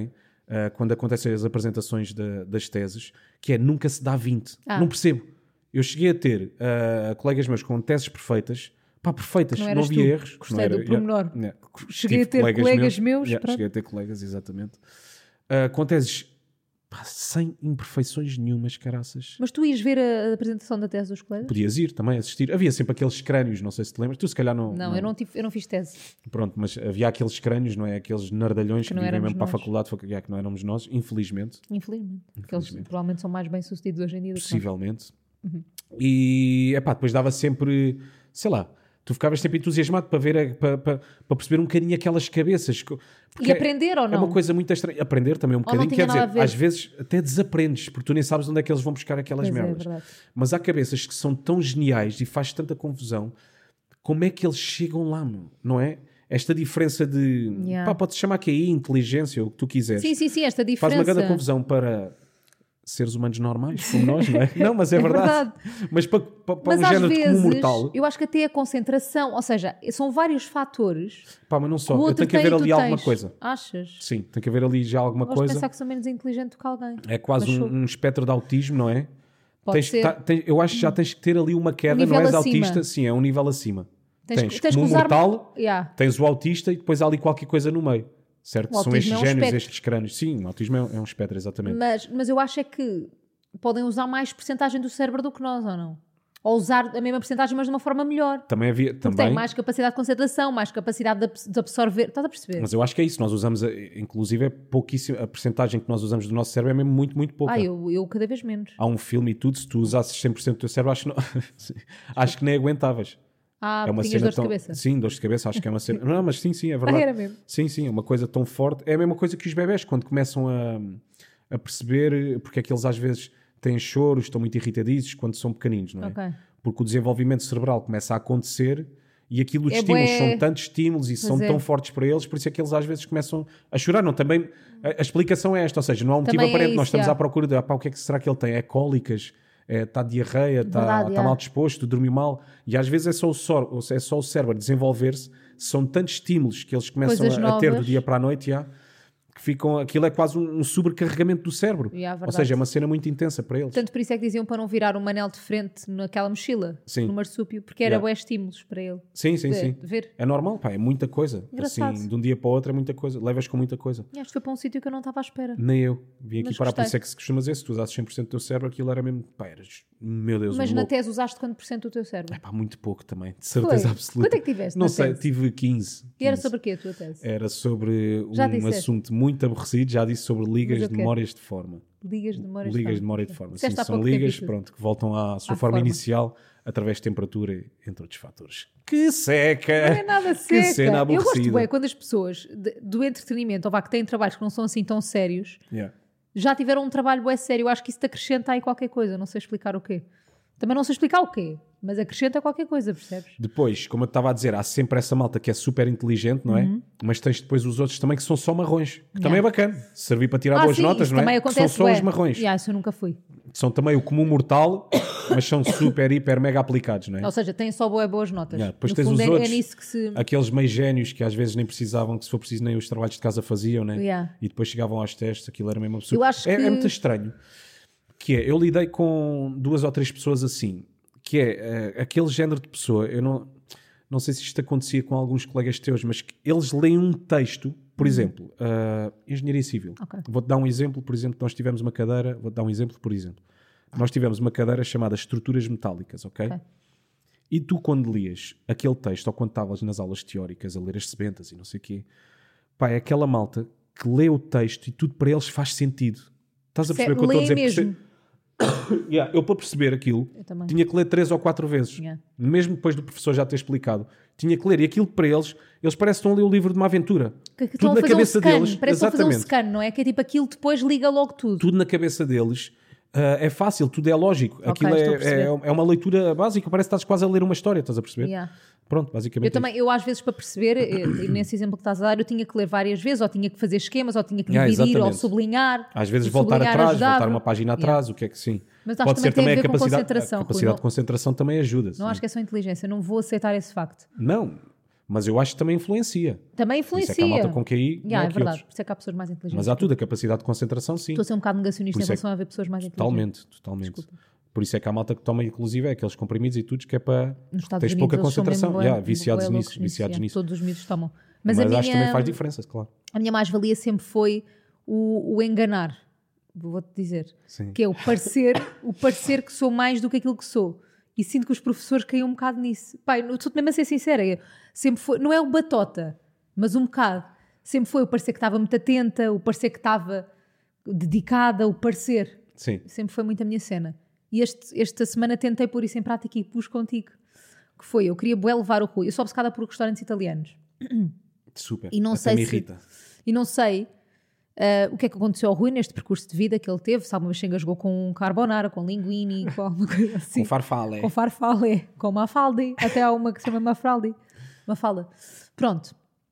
[SPEAKER 2] uh, quando acontecem as apresentações da- das teses, que é nunca se dá vinte.
[SPEAKER 1] Ah.
[SPEAKER 2] Não percebo. Eu cheguei a ter uh, colegas meus com teses perfeitas, pá, perfeitas,
[SPEAKER 1] Que não
[SPEAKER 2] não,
[SPEAKER 1] eras
[SPEAKER 2] havia
[SPEAKER 1] tu.
[SPEAKER 2] erros.
[SPEAKER 1] Gostei
[SPEAKER 2] não era,
[SPEAKER 1] do pormenor.
[SPEAKER 2] yeah, yeah.
[SPEAKER 1] Cheguei
[SPEAKER 2] Tive
[SPEAKER 1] a ter colegas meus,
[SPEAKER 2] yeah,
[SPEAKER 1] pronto.
[SPEAKER 2] cheguei a ter colegas, exatamente. Uh, com teses, pá, sem imperfeições nenhumas, caraças.
[SPEAKER 1] Mas tu ias ver a, a apresentação da tese dos colegas?
[SPEAKER 2] Podias ir também assistir. Havia sempre aqueles crânios, não sei se te lembras. Tu se calhar não...
[SPEAKER 1] Não, eu não, tive, eu não fiz tese.
[SPEAKER 2] Pronto, mas havia aqueles crânios, não é? Aqueles nardalhões que,
[SPEAKER 1] Que não
[SPEAKER 2] vivem
[SPEAKER 1] éramos
[SPEAKER 2] mesmo para a
[SPEAKER 1] nós.
[SPEAKER 2] faculdade, foi- yeah, que não éramos nós, infelizmente.
[SPEAKER 1] Infelizmente. Porque eles
[SPEAKER 2] Infelizmente.
[SPEAKER 1] provavelmente são mais bem-sucedidos hoje em dia do que nós.
[SPEAKER 2] Possivelmente.
[SPEAKER 1] Uhum.
[SPEAKER 2] E, epá, depois dava sempre, sei lá, tu ficavas sempre entusiasmado para ver, a- para, para, para perceber um bocadinho aquelas cabeças. Co- porque
[SPEAKER 1] E aprender ou
[SPEAKER 2] É
[SPEAKER 1] não?
[SPEAKER 2] uma coisa muito estranha. Aprender também um
[SPEAKER 1] não
[SPEAKER 2] bocadinho.
[SPEAKER 1] tinha
[SPEAKER 2] Quer
[SPEAKER 1] nada
[SPEAKER 2] dizer,
[SPEAKER 1] a ver?
[SPEAKER 2] às vezes até desaprendes, porque tu nem sabes onde é que eles vão buscar aquelas
[SPEAKER 1] Pois é,
[SPEAKER 2] merdas.
[SPEAKER 1] verdade.
[SPEAKER 2] Mas há cabeças que são tão geniais e faz tanta confusão. Como é que eles chegam lá, meu? Não é? Esta diferença de...
[SPEAKER 1] Yeah.
[SPEAKER 2] Pá, pode-se chamar que aí inteligência, ou o que tu quiseres.
[SPEAKER 1] Sim, sim, sim, esta
[SPEAKER 2] Faz
[SPEAKER 1] diferença.
[SPEAKER 2] uma grande confusão para seres humanos normais, como nós, não é? Não, mas é,
[SPEAKER 1] É
[SPEAKER 2] verdade.
[SPEAKER 1] verdade.
[SPEAKER 2] Mas para, para, para
[SPEAKER 1] Mas
[SPEAKER 2] um
[SPEAKER 1] às
[SPEAKER 2] género de comum
[SPEAKER 1] vezes,
[SPEAKER 2] mortal...
[SPEAKER 1] eu acho que até a concentração, ou seja, são vários fatores.
[SPEAKER 2] Pá, mas não só.
[SPEAKER 1] O
[SPEAKER 2] Eu
[SPEAKER 1] outro
[SPEAKER 2] tenho que
[SPEAKER 1] tem
[SPEAKER 2] haver
[SPEAKER 1] e tu
[SPEAKER 2] ali alguma
[SPEAKER 1] tens.
[SPEAKER 2] coisa.
[SPEAKER 1] Achas?
[SPEAKER 2] Sim, tem que haver ali já alguma
[SPEAKER 1] Gosto de
[SPEAKER 2] coisa.
[SPEAKER 1] pensar que sou menos inteligente do que alguém.
[SPEAKER 2] É quase
[SPEAKER 1] Mas
[SPEAKER 2] um,
[SPEAKER 1] sou.
[SPEAKER 2] um espectro de autismo, não é?
[SPEAKER 1] Pode
[SPEAKER 2] Tens que
[SPEAKER 1] ser.
[SPEAKER 2] tá- tens- eu acho que já tens que ter ali uma queda,
[SPEAKER 1] Um
[SPEAKER 2] não
[SPEAKER 1] nível
[SPEAKER 2] és
[SPEAKER 1] acima.
[SPEAKER 2] autista, sim, é um nível acima.
[SPEAKER 1] Tens,
[SPEAKER 2] Tens,
[SPEAKER 1] que- tens que
[SPEAKER 2] como um
[SPEAKER 1] usar...
[SPEAKER 2] mortal,
[SPEAKER 1] Yeah.
[SPEAKER 2] tens o autista e depois há ali qualquer coisa no meio. Certo?
[SPEAKER 1] O
[SPEAKER 2] São
[SPEAKER 1] autismo
[SPEAKER 2] estes
[SPEAKER 1] é um
[SPEAKER 2] génios,
[SPEAKER 1] espectro.
[SPEAKER 2] estes crânios. Sim, o autismo é, é um espectro, exatamente.
[SPEAKER 1] Mas, mas eu acho é que podem usar mais porcentagem do cérebro do que nós, ou não? Ou usar a mesma porcentagem, mas de uma forma melhor.
[SPEAKER 2] Também havia...
[SPEAKER 1] Porque
[SPEAKER 2] Também,
[SPEAKER 1] tem mais capacidade de concentração, mais capacidade de abs- de absorver. Estás a perceber?
[SPEAKER 2] Mas eu acho que é isso. Nós usamos, a- inclusive, é pouquíssimo. A percentagem que nós usamos do nosso cérebro é mesmo muito, muito pouca.
[SPEAKER 1] Ah, eu, eu cada vez menos.
[SPEAKER 2] Há um filme e tudo, se tu usasses cem por cento do teu cérebro, acho que, não... acho que nem aguentavas.
[SPEAKER 1] Ah,
[SPEAKER 2] é uma
[SPEAKER 1] tinhas
[SPEAKER 2] cena
[SPEAKER 1] dores
[SPEAKER 2] tão...
[SPEAKER 1] de cabeça.
[SPEAKER 2] Sim, dores de cabeça, acho que é uma cena. Não, mas sim, sim, é
[SPEAKER 1] Ah,
[SPEAKER 2] verdade.
[SPEAKER 1] era mesmo.
[SPEAKER 2] Sim, sim, é uma coisa tão forte. É a mesma coisa que os bebés, quando começam a, a perceber porque é que eles às vezes têm choros, estão muito irritadizes quando são pequeninos, não é?
[SPEAKER 1] Ok.
[SPEAKER 2] Porque o desenvolvimento cerebral começa a acontecer e aquilo, os
[SPEAKER 1] É
[SPEAKER 2] estímulos
[SPEAKER 1] bué-
[SPEAKER 2] são tantos estímulos e são
[SPEAKER 1] é.
[SPEAKER 2] tão fortes para eles, por isso é que eles às vezes começam a chorar. Não, também, a, a explicação é esta, ou seja, não há um motivo
[SPEAKER 1] Também é
[SPEAKER 2] aparente,
[SPEAKER 1] isso,
[SPEAKER 2] nós estamos
[SPEAKER 1] já.
[SPEAKER 2] à procura de ah, pá, o que é que será que ele tem? É cólicas? Está de diarreia? Está
[SPEAKER 1] Verdade,
[SPEAKER 2] está
[SPEAKER 1] já.
[SPEAKER 2] mal disposto? Dormiu mal? E às vezes é só o, sor, é só o cérebro desenvolver-se, são tantos estímulos que eles começam
[SPEAKER 1] Coisas
[SPEAKER 2] a, a ter do
[SPEAKER 1] novas.
[SPEAKER 2] dia para a noite, já, que ficam, aquilo é quase um, um sobrecarregamento do cérebro.
[SPEAKER 1] Já,
[SPEAKER 2] ou
[SPEAKER 1] verdade.
[SPEAKER 2] seja, é uma cena muito intensa para eles.
[SPEAKER 1] Portanto, por isso é que diziam para não virar um manel de frente naquela mochila,
[SPEAKER 2] Sim.
[SPEAKER 1] no marsúpio, porque era
[SPEAKER 2] Yeah.
[SPEAKER 1] bué estímulos para ele.
[SPEAKER 2] Sim, sim,
[SPEAKER 1] de-
[SPEAKER 2] sim.
[SPEAKER 1] de ver.
[SPEAKER 2] É normal, pá, é muita coisa.
[SPEAKER 1] Engraçado.
[SPEAKER 2] Assim, de um dia para o outro é muita coisa. Levas com muita coisa.
[SPEAKER 1] E acho que foi para um sítio que eu não estava à espera.
[SPEAKER 2] Nem eu. Vim aqui
[SPEAKER 1] Mas
[SPEAKER 2] parar, por
[SPEAKER 1] gostei.
[SPEAKER 2] isso é que se costuma dizer, se tu usasses cem por cento do teu cérebro, aquilo era mesmo, pá, eras, meu Deus,
[SPEAKER 1] Mas
[SPEAKER 2] um
[SPEAKER 1] na
[SPEAKER 2] louco.
[SPEAKER 1] tese usaste quanto por cento do teu cérebro?
[SPEAKER 2] É pá, muito pouco também, de certeza
[SPEAKER 1] Foi?
[SPEAKER 2] absoluta.
[SPEAKER 1] Quanto é que tiveste
[SPEAKER 2] Não
[SPEAKER 1] na
[SPEAKER 2] sei,
[SPEAKER 1] tese?
[SPEAKER 2] tive quinze.
[SPEAKER 1] E era
[SPEAKER 2] quinze.
[SPEAKER 1] sobre o quê a tua tese?
[SPEAKER 2] Era sobre
[SPEAKER 1] Já
[SPEAKER 2] um
[SPEAKER 1] disseste.
[SPEAKER 2] assunto muito aborrecido, já disse sobre ligas
[SPEAKER 1] Mas eu
[SPEAKER 2] de
[SPEAKER 1] quero.
[SPEAKER 2] memórias de forma.
[SPEAKER 1] Ligas de memórias
[SPEAKER 2] Ligas de
[SPEAKER 1] forma.
[SPEAKER 2] memória de forma. Sim,
[SPEAKER 1] Disseste há
[SPEAKER 2] são
[SPEAKER 1] pouco tempo
[SPEAKER 2] ligas
[SPEAKER 1] isso.
[SPEAKER 2] pronto, que voltam à sua
[SPEAKER 1] À
[SPEAKER 2] forma,
[SPEAKER 1] forma.
[SPEAKER 2] inicial através de temperatura, entre outros fatores. Que seca!
[SPEAKER 1] Não é nada
[SPEAKER 2] Que
[SPEAKER 1] seca.
[SPEAKER 2] cena
[SPEAKER 1] Eu gosto
[SPEAKER 2] aborrecida.
[SPEAKER 1] bem quando as pessoas de- do entretenimento, ou vá, que têm trabalhos que não são assim tão sérios,
[SPEAKER 2] Yeah.
[SPEAKER 1] já tiveram um trabalho bué sério. Eu acho que isso te acrescenta aí qualquer coisa. Não sei explicar o quê. Também não sei explicar o quê, mas acrescenta qualquer coisa, percebes?
[SPEAKER 2] Depois, como eu estava a dizer, há sempre essa malta que é super inteligente, não é? Mas tens depois os outros também que são só marrões. Que também é
[SPEAKER 1] Yeah.
[SPEAKER 2] bacana. Servir para tirar
[SPEAKER 1] Ah,
[SPEAKER 2] boas
[SPEAKER 1] sim,
[SPEAKER 2] notas,
[SPEAKER 1] isso
[SPEAKER 2] não é?
[SPEAKER 1] também
[SPEAKER 2] Que
[SPEAKER 1] acontece
[SPEAKER 2] são só
[SPEAKER 1] bué.
[SPEAKER 2] os marrões.
[SPEAKER 1] Yeah, isso eu nunca fui.
[SPEAKER 2] São também o comum mortal, mas são super, hiper, mega aplicados, não é?
[SPEAKER 1] Ou seja, têm só bué boas notas.
[SPEAKER 2] Yeah, depois
[SPEAKER 1] No
[SPEAKER 2] tens
[SPEAKER 1] fundo,
[SPEAKER 2] os
[SPEAKER 1] é,
[SPEAKER 2] outros,
[SPEAKER 1] é nisso que se...
[SPEAKER 2] aqueles meio génios que às vezes nem precisavam, que se for preciso nem os trabalhos de casa faziam, né?
[SPEAKER 1] Yeah.
[SPEAKER 2] E depois chegavam aos testes, aquilo era mesmo absurdo.
[SPEAKER 1] Eu acho
[SPEAKER 2] é,
[SPEAKER 1] que-
[SPEAKER 2] é muito estranho. Que é, eu lidei com duas ou três pessoas assim, que é eh, aquele género de pessoa, eu não, não sei se isto acontecia com alguns colegas teus, mas que eles leem um texto, por exemplo, eh, Engenharia Civil.
[SPEAKER 1] Ok.
[SPEAKER 2] Vou-te dar um exemplo, por exemplo, nós tivemos uma cadeira, vou-te dar um exemplo, por exemplo. Nós tivemos uma cadeira chamada Estruturas Metálicas, ok?
[SPEAKER 1] Ok.
[SPEAKER 2] E tu, quando lias aquele texto, ou quando estavas nas aulas teóricas a ler as sebentas e não sei o quê, pá, é aquela malta que lê o texto e tudo para eles faz sentido. Estás a perceber o que eu estou a dizer?
[SPEAKER 1] Lê mesmo.
[SPEAKER 2] Perce- Yeah, eu, para perceber aquilo,
[SPEAKER 1] Eu também.
[SPEAKER 2] tinha que ler três ou quatro vezes.
[SPEAKER 1] Yeah.
[SPEAKER 2] Mesmo depois do professor já ter explicado. Tinha que ler. E aquilo para eles, eles parecem que estão a ler o livro de uma aventura.
[SPEAKER 1] Que, que
[SPEAKER 2] Tudo
[SPEAKER 1] estão a
[SPEAKER 2] na
[SPEAKER 1] fazer um
[SPEAKER 2] cabeça
[SPEAKER 1] scan.
[SPEAKER 2] deles.
[SPEAKER 1] Parece que estão a fazer um
[SPEAKER 2] Exatamente.
[SPEAKER 1] scan, não é? Que é tipo aquilo depois liga logo tudo.
[SPEAKER 2] Tudo na cabeça deles. ah, é fácil, tudo é lógico.
[SPEAKER 1] Ok,
[SPEAKER 2] Aquilo
[SPEAKER 1] estou a
[SPEAKER 2] é,
[SPEAKER 1] perceber.
[SPEAKER 2] é, é uma leitura básica, parece que estás quase a ler uma história, estás a perceber?
[SPEAKER 1] Yeah.
[SPEAKER 2] Pronto, basicamente.
[SPEAKER 1] Eu também, eu às vezes para perceber, eh, e nesse exemplo que estás a dar, eu tinha que ler várias vezes, ou tinha que fazer esquemas, ou tinha que
[SPEAKER 2] Yeah,
[SPEAKER 1] dividir, ou
[SPEAKER 2] exatamente.
[SPEAKER 1] sublinhar.
[SPEAKER 2] Às vezes
[SPEAKER 1] O
[SPEAKER 2] voltar
[SPEAKER 1] sublinhar
[SPEAKER 2] atrás,
[SPEAKER 1] ajudava.
[SPEAKER 2] voltar uma página
[SPEAKER 1] Yeah.
[SPEAKER 2] atrás, o que é que sim.
[SPEAKER 1] Mas acho
[SPEAKER 2] Pode
[SPEAKER 1] que
[SPEAKER 2] ser
[SPEAKER 1] também
[SPEAKER 2] também
[SPEAKER 1] tem a
[SPEAKER 2] a
[SPEAKER 1] ver com
[SPEAKER 2] capacidade,
[SPEAKER 1] concentração,
[SPEAKER 2] a
[SPEAKER 1] Rui,
[SPEAKER 2] capacidade
[SPEAKER 1] não-
[SPEAKER 2] de concentração também ajuda.
[SPEAKER 1] Não
[SPEAKER 2] sim.
[SPEAKER 1] acho que é só inteligência, não vou aceitar esse facto.
[SPEAKER 2] Não, Mas eu acho que também influencia.
[SPEAKER 1] Também
[SPEAKER 2] Por isso
[SPEAKER 1] influencia.
[SPEAKER 2] é que há malta com Q I
[SPEAKER 1] Yeah,
[SPEAKER 2] não
[SPEAKER 1] é
[SPEAKER 2] que
[SPEAKER 1] verdade.
[SPEAKER 2] outros.
[SPEAKER 1] Por isso é que há pessoas mais inteligentes.
[SPEAKER 2] Mas há tudo, a capacidade de concentração, sim.
[SPEAKER 1] Estou a ser um bocado negacionista
[SPEAKER 2] Por
[SPEAKER 1] em
[SPEAKER 2] isso é
[SPEAKER 1] relação a ver pessoas mais inteligentes.
[SPEAKER 2] Totalmente, totalmente.
[SPEAKER 1] Desculpa.
[SPEAKER 2] Por isso é que há malta que toma, inclusive, aqueles comprimidos e tudo, que é para...
[SPEAKER 1] Nos Estados
[SPEAKER 2] Tens
[SPEAKER 1] Unidos,
[SPEAKER 2] pouca
[SPEAKER 1] eles são
[SPEAKER 2] concentração.
[SPEAKER 1] mesmo
[SPEAKER 2] Yeah,
[SPEAKER 1] bué-
[SPEAKER 2] viciados
[SPEAKER 1] bué
[SPEAKER 2] nisso,
[SPEAKER 1] loucos
[SPEAKER 2] viciados
[SPEAKER 1] yeah.
[SPEAKER 2] nisso.
[SPEAKER 1] Todos os miúdos tomam. Mas,
[SPEAKER 2] Mas,
[SPEAKER 1] a minha,
[SPEAKER 2] acho que também faz diferença, claro.
[SPEAKER 1] a minha mais-valia sempre foi o, o enganar. Vou-te dizer.
[SPEAKER 2] Sim.
[SPEAKER 1] Que é o parecer, o parecer que sou mais do que aquilo que sou. E sinto que os professores caíam um bocado nisso. Pai, estou mesmo a ser sincera. eu Sempre foi, não é o batota, mas um bocado. Sempre foi o parecer que estava muito atenta, o parecer que estava dedicada, o parecer.
[SPEAKER 2] Sim.
[SPEAKER 1] Sempre foi muito a minha cena. E este, esta semana tentei pôr isso em prática e pus contigo. Que foi, eu queria bué levar o Rui. Eu sou obcecada por restaurantes italianos.
[SPEAKER 2] Super.
[SPEAKER 1] E não
[SPEAKER 2] Até
[SPEAKER 1] sei
[SPEAKER 2] me
[SPEAKER 1] se-
[SPEAKER 2] irrita.
[SPEAKER 1] E não sei uh, o que é que aconteceu ao Rui neste percurso de vida que ele teve. Se alguma vez se engasgou com carbonara, com linguine, com alguma coisa assim.
[SPEAKER 2] Com farfalé.
[SPEAKER 1] Com farfalle, com mafalde. Até há uma que se chama mafalde. Mafalda. Pronto.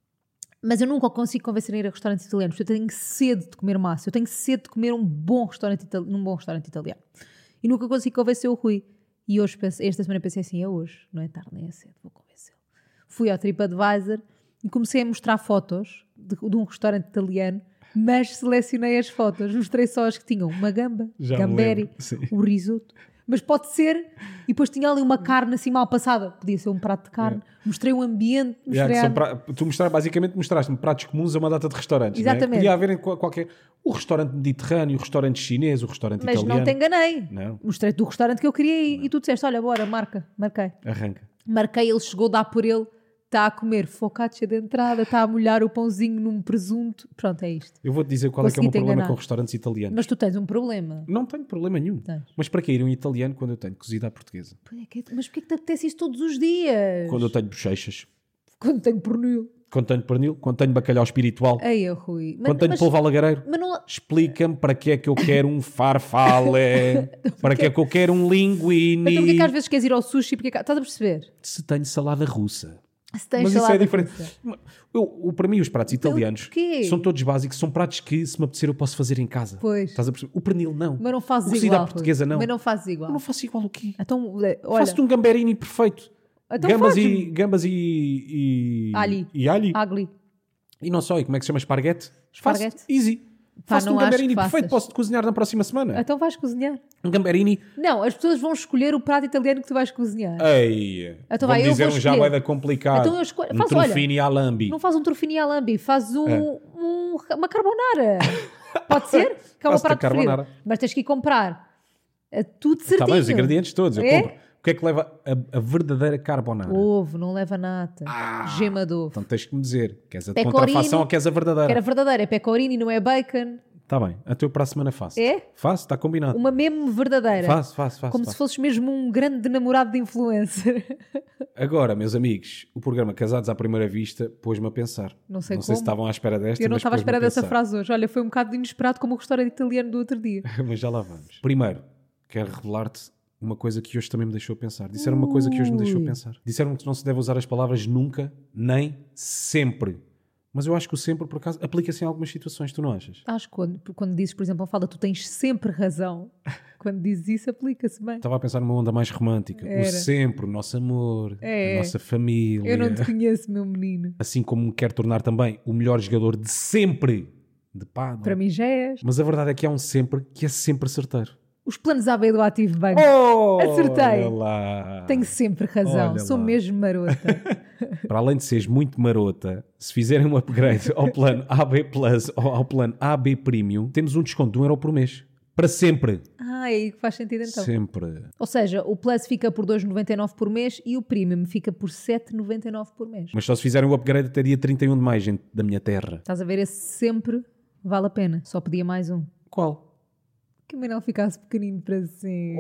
[SPEAKER 1] Mas eu nunca consigo convencer a ir a restaurantes italianos. Eu tenho sede de comer massa. Eu tenho sede de comer um bom restaurante itali- num bom restaurante italiano. E nunca consigo convencer o Rui. E hoje, pense- esta semana pensei assim, é hoje. Não é tarde, nem é cedo. Vou convencê-lo. Fui ao TripAdvisor e comecei a mostrar fotos de, de um restaurante italiano, mas selecionei as fotos. Mostrei só as que tinham uma gamba,
[SPEAKER 2] Já me
[SPEAKER 1] gamberi,
[SPEAKER 2] lembro, sim.
[SPEAKER 1] o risoto. Mas pode ser... E depois tinha ali uma carne assim mal passada. Podia ser um prato de carne. Mostrei o ambiente. Mostrei
[SPEAKER 2] Yeah, que
[SPEAKER 1] a-
[SPEAKER 2] são pra- Tu mostrar, basicamente mostraste-me pratos comuns a uma data de restaurantes. não é?
[SPEAKER 1] Exatamente.
[SPEAKER 2] Podia haver em qual- qualquer. O restaurante mediterrâneo, o restaurante chinês, o restaurante
[SPEAKER 1] Mas
[SPEAKER 2] italiano.
[SPEAKER 1] não te enganei.
[SPEAKER 2] Não.
[SPEAKER 1] Mostrei-te o restaurante que eu queria ir. E tu disseste, olha, bora, marca. Marquei.
[SPEAKER 2] Arranca.
[SPEAKER 1] Marquei, ele chegou, dá por ele. Está a comer focaccia de entrada, está a molhar o pãozinho num presunto. Pronto, é isto.
[SPEAKER 2] Eu vou-te dizer qual é que é o meu
[SPEAKER 1] Consegui-te
[SPEAKER 2] problema
[SPEAKER 1] enganar.
[SPEAKER 2] com restaurantes italianos.
[SPEAKER 1] Mas tu tens um problema.
[SPEAKER 2] Não tenho problema nenhum.
[SPEAKER 1] Tens.
[SPEAKER 2] Mas para que ir um italiano quando eu tenho cozida à portuguesa?
[SPEAKER 1] Pô, é que- Mas porquê que te apetece isso todos os dias?
[SPEAKER 2] Quando eu tenho bochechas,
[SPEAKER 1] Quando tenho pernil.
[SPEAKER 2] quando tenho pernil, quando tenho bacalhau espiritual,
[SPEAKER 1] Ei, eu, Rui. Mas,
[SPEAKER 2] quando tenho
[SPEAKER 1] mas,
[SPEAKER 2] polvo alagareiro.
[SPEAKER 1] mas não...
[SPEAKER 2] Explica-me para que é que eu quero um farfalle, para que é que eu quero um linguine,
[SPEAKER 1] Mas então porquê que às vezes queres ir ao sushi? Porque... Estás a perceber?
[SPEAKER 2] se tenho salada russa.
[SPEAKER 1] Se tens
[SPEAKER 2] Mas isso é
[SPEAKER 1] salada
[SPEAKER 2] diferente.
[SPEAKER 1] russa.
[SPEAKER 2] Eu, eu- para mim, os pratos italianos
[SPEAKER 1] porquê?
[SPEAKER 2] são todos básicos, são pratos que, se me apetecer, eu posso fazer em casa.
[SPEAKER 1] Pois.
[SPEAKER 2] Estás a perceber? O pernil, não.
[SPEAKER 1] Mas não fazes
[SPEAKER 2] O cozido
[SPEAKER 1] igual.
[SPEAKER 2] à portuguesa,
[SPEAKER 1] Rui.
[SPEAKER 2] não.
[SPEAKER 1] Mas não fazes igual.
[SPEAKER 2] Eu não faço igual o quê?
[SPEAKER 1] Então, olha...
[SPEAKER 2] Faço-te um gamberini perfeito.
[SPEAKER 1] Então
[SPEAKER 2] gambas
[SPEAKER 1] faz-me.
[SPEAKER 2] e, gambas e, e...
[SPEAKER 1] Alho.
[SPEAKER 2] E alho.
[SPEAKER 1] Agli.
[SPEAKER 2] E não só, e como é que se chama? Esparguete?
[SPEAKER 1] Esparguete.
[SPEAKER 2] Faço easy.
[SPEAKER 1] Pá,
[SPEAKER 2] Faço-te um
[SPEAKER 1] não acho
[SPEAKER 2] gamberini
[SPEAKER 1] que
[SPEAKER 2] perfeito,
[SPEAKER 1] faças.
[SPEAKER 2] posso-te cozinhar na próxima semana.
[SPEAKER 1] Então vais cozinhar.
[SPEAKER 2] Um gamberini.
[SPEAKER 1] Não, as pessoas vão escolher o prato italiano que tu vais cozinhar.
[SPEAKER 2] Ei,
[SPEAKER 1] Então
[SPEAKER 2] vão
[SPEAKER 1] vai, eu
[SPEAKER 2] dizer
[SPEAKER 1] vou
[SPEAKER 2] um já
[SPEAKER 1] escolher.
[SPEAKER 2] vai dar complicado.
[SPEAKER 1] Então eu escolho-
[SPEAKER 2] um
[SPEAKER 1] faço, olha,
[SPEAKER 2] trufini à lambi.
[SPEAKER 1] Não faz um trufini à lambi, faz um,
[SPEAKER 2] É.
[SPEAKER 1] um- uma carbonara. Pode ser? Que é o meu
[SPEAKER 2] Faço-te
[SPEAKER 1] prato
[SPEAKER 2] a carbonara.
[SPEAKER 1] preferido. Mas tens que ir comprar eh, tudo certinho.
[SPEAKER 2] Está bem, os ingredientes todos, eu
[SPEAKER 1] É?
[SPEAKER 2] compro. O que é que leva a, a verdadeira carbonara?
[SPEAKER 1] Ovo, não leva nata. Gema de ovo.
[SPEAKER 2] Então tens que me dizer, queres a de
[SPEAKER 1] Pecorino.
[SPEAKER 2] contrafação ou queres a verdadeira?
[SPEAKER 1] Era verdadeira, é pecorino, não é bacon.
[SPEAKER 2] Está bem, até eu para a semana faço.
[SPEAKER 1] É?
[SPEAKER 2] Faço, está combinado.
[SPEAKER 1] Uma mesmo verdadeira.
[SPEAKER 2] Faço, faço, faço.
[SPEAKER 1] Como
[SPEAKER 2] faço.
[SPEAKER 1] se fosses mesmo um grande namorado de influencer.
[SPEAKER 2] Agora, meus amigos, o programa Casados à Primeira Vista pôs-me a pensar.
[SPEAKER 1] Não sei
[SPEAKER 2] Não sei
[SPEAKER 1] como.
[SPEAKER 2] se estavam à espera desta,
[SPEAKER 1] Eu não
[SPEAKER 2] mas
[SPEAKER 1] estava à
[SPEAKER 2] pôs-me
[SPEAKER 1] espera dessa
[SPEAKER 2] pensar.
[SPEAKER 1] frase hoje. Olha, foi um bocado inesperado como o restaurante italiano do outro dia.
[SPEAKER 2] Mas já lá vamos. Primeiro, quero revelar-te uma coisa que hoje também me deixou pensar. Disseram uma coisa que hoje me deixou
[SPEAKER 1] Ui.
[SPEAKER 2] pensar. Disseram que não se deve usar as palavras nunca, nem sempre. Mas eu acho que o sempre, por acaso, aplica-se em algumas situações, tu não achas?
[SPEAKER 1] Acho que quando, quando dizes, por exemplo, a fala, tu tens sempre razão. Quando dizes isso, aplica-se bem.
[SPEAKER 2] Estava a pensar numa onda mais romântica.
[SPEAKER 1] Era.
[SPEAKER 2] O sempre, o nosso amor,
[SPEAKER 1] É.
[SPEAKER 2] a nossa família.
[SPEAKER 1] Eu não te conheço, meu menino.
[SPEAKER 2] Assim como me quer tornar também o melhor jogador de sempre de pádel.
[SPEAKER 1] Para mim já és.
[SPEAKER 2] Mas a verdade é que há um sempre que é sempre certeiro.
[SPEAKER 1] Os planos A B do Ativo Banco.
[SPEAKER 2] Oh,
[SPEAKER 1] Acertei.
[SPEAKER 2] olha lá.
[SPEAKER 1] Tenho sempre razão.
[SPEAKER 2] Olha
[SPEAKER 1] Sou
[SPEAKER 2] lá.
[SPEAKER 1] mesmo marota.
[SPEAKER 2] Para além de seres muito marota, se fizerem um upgrade ao plano A B Plus ou ao plano A B Premium, temos um desconto de um euro por mês. Para sempre.
[SPEAKER 1] Ah, é aí que faz sentido então.
[SPEAKER 2] Sempre.
[SPEAKER 1] Ou seja, o Plus fica por dois vírgula noventa e nove por mês e o Premium fica por sete vírgula noventa e nove por mês.
[SPEAKER 2] Mas só se fizerem o upgrade até dia trinta e um de maio, gente da minha terra.
[SPEAKER 1] Estás a ver? Esse sempre vale a pena. Só pedia mais um.
[SPEAKER 2] Qual?
[SPEAKER 1] Que o Manel ficasse pequenino para sempre.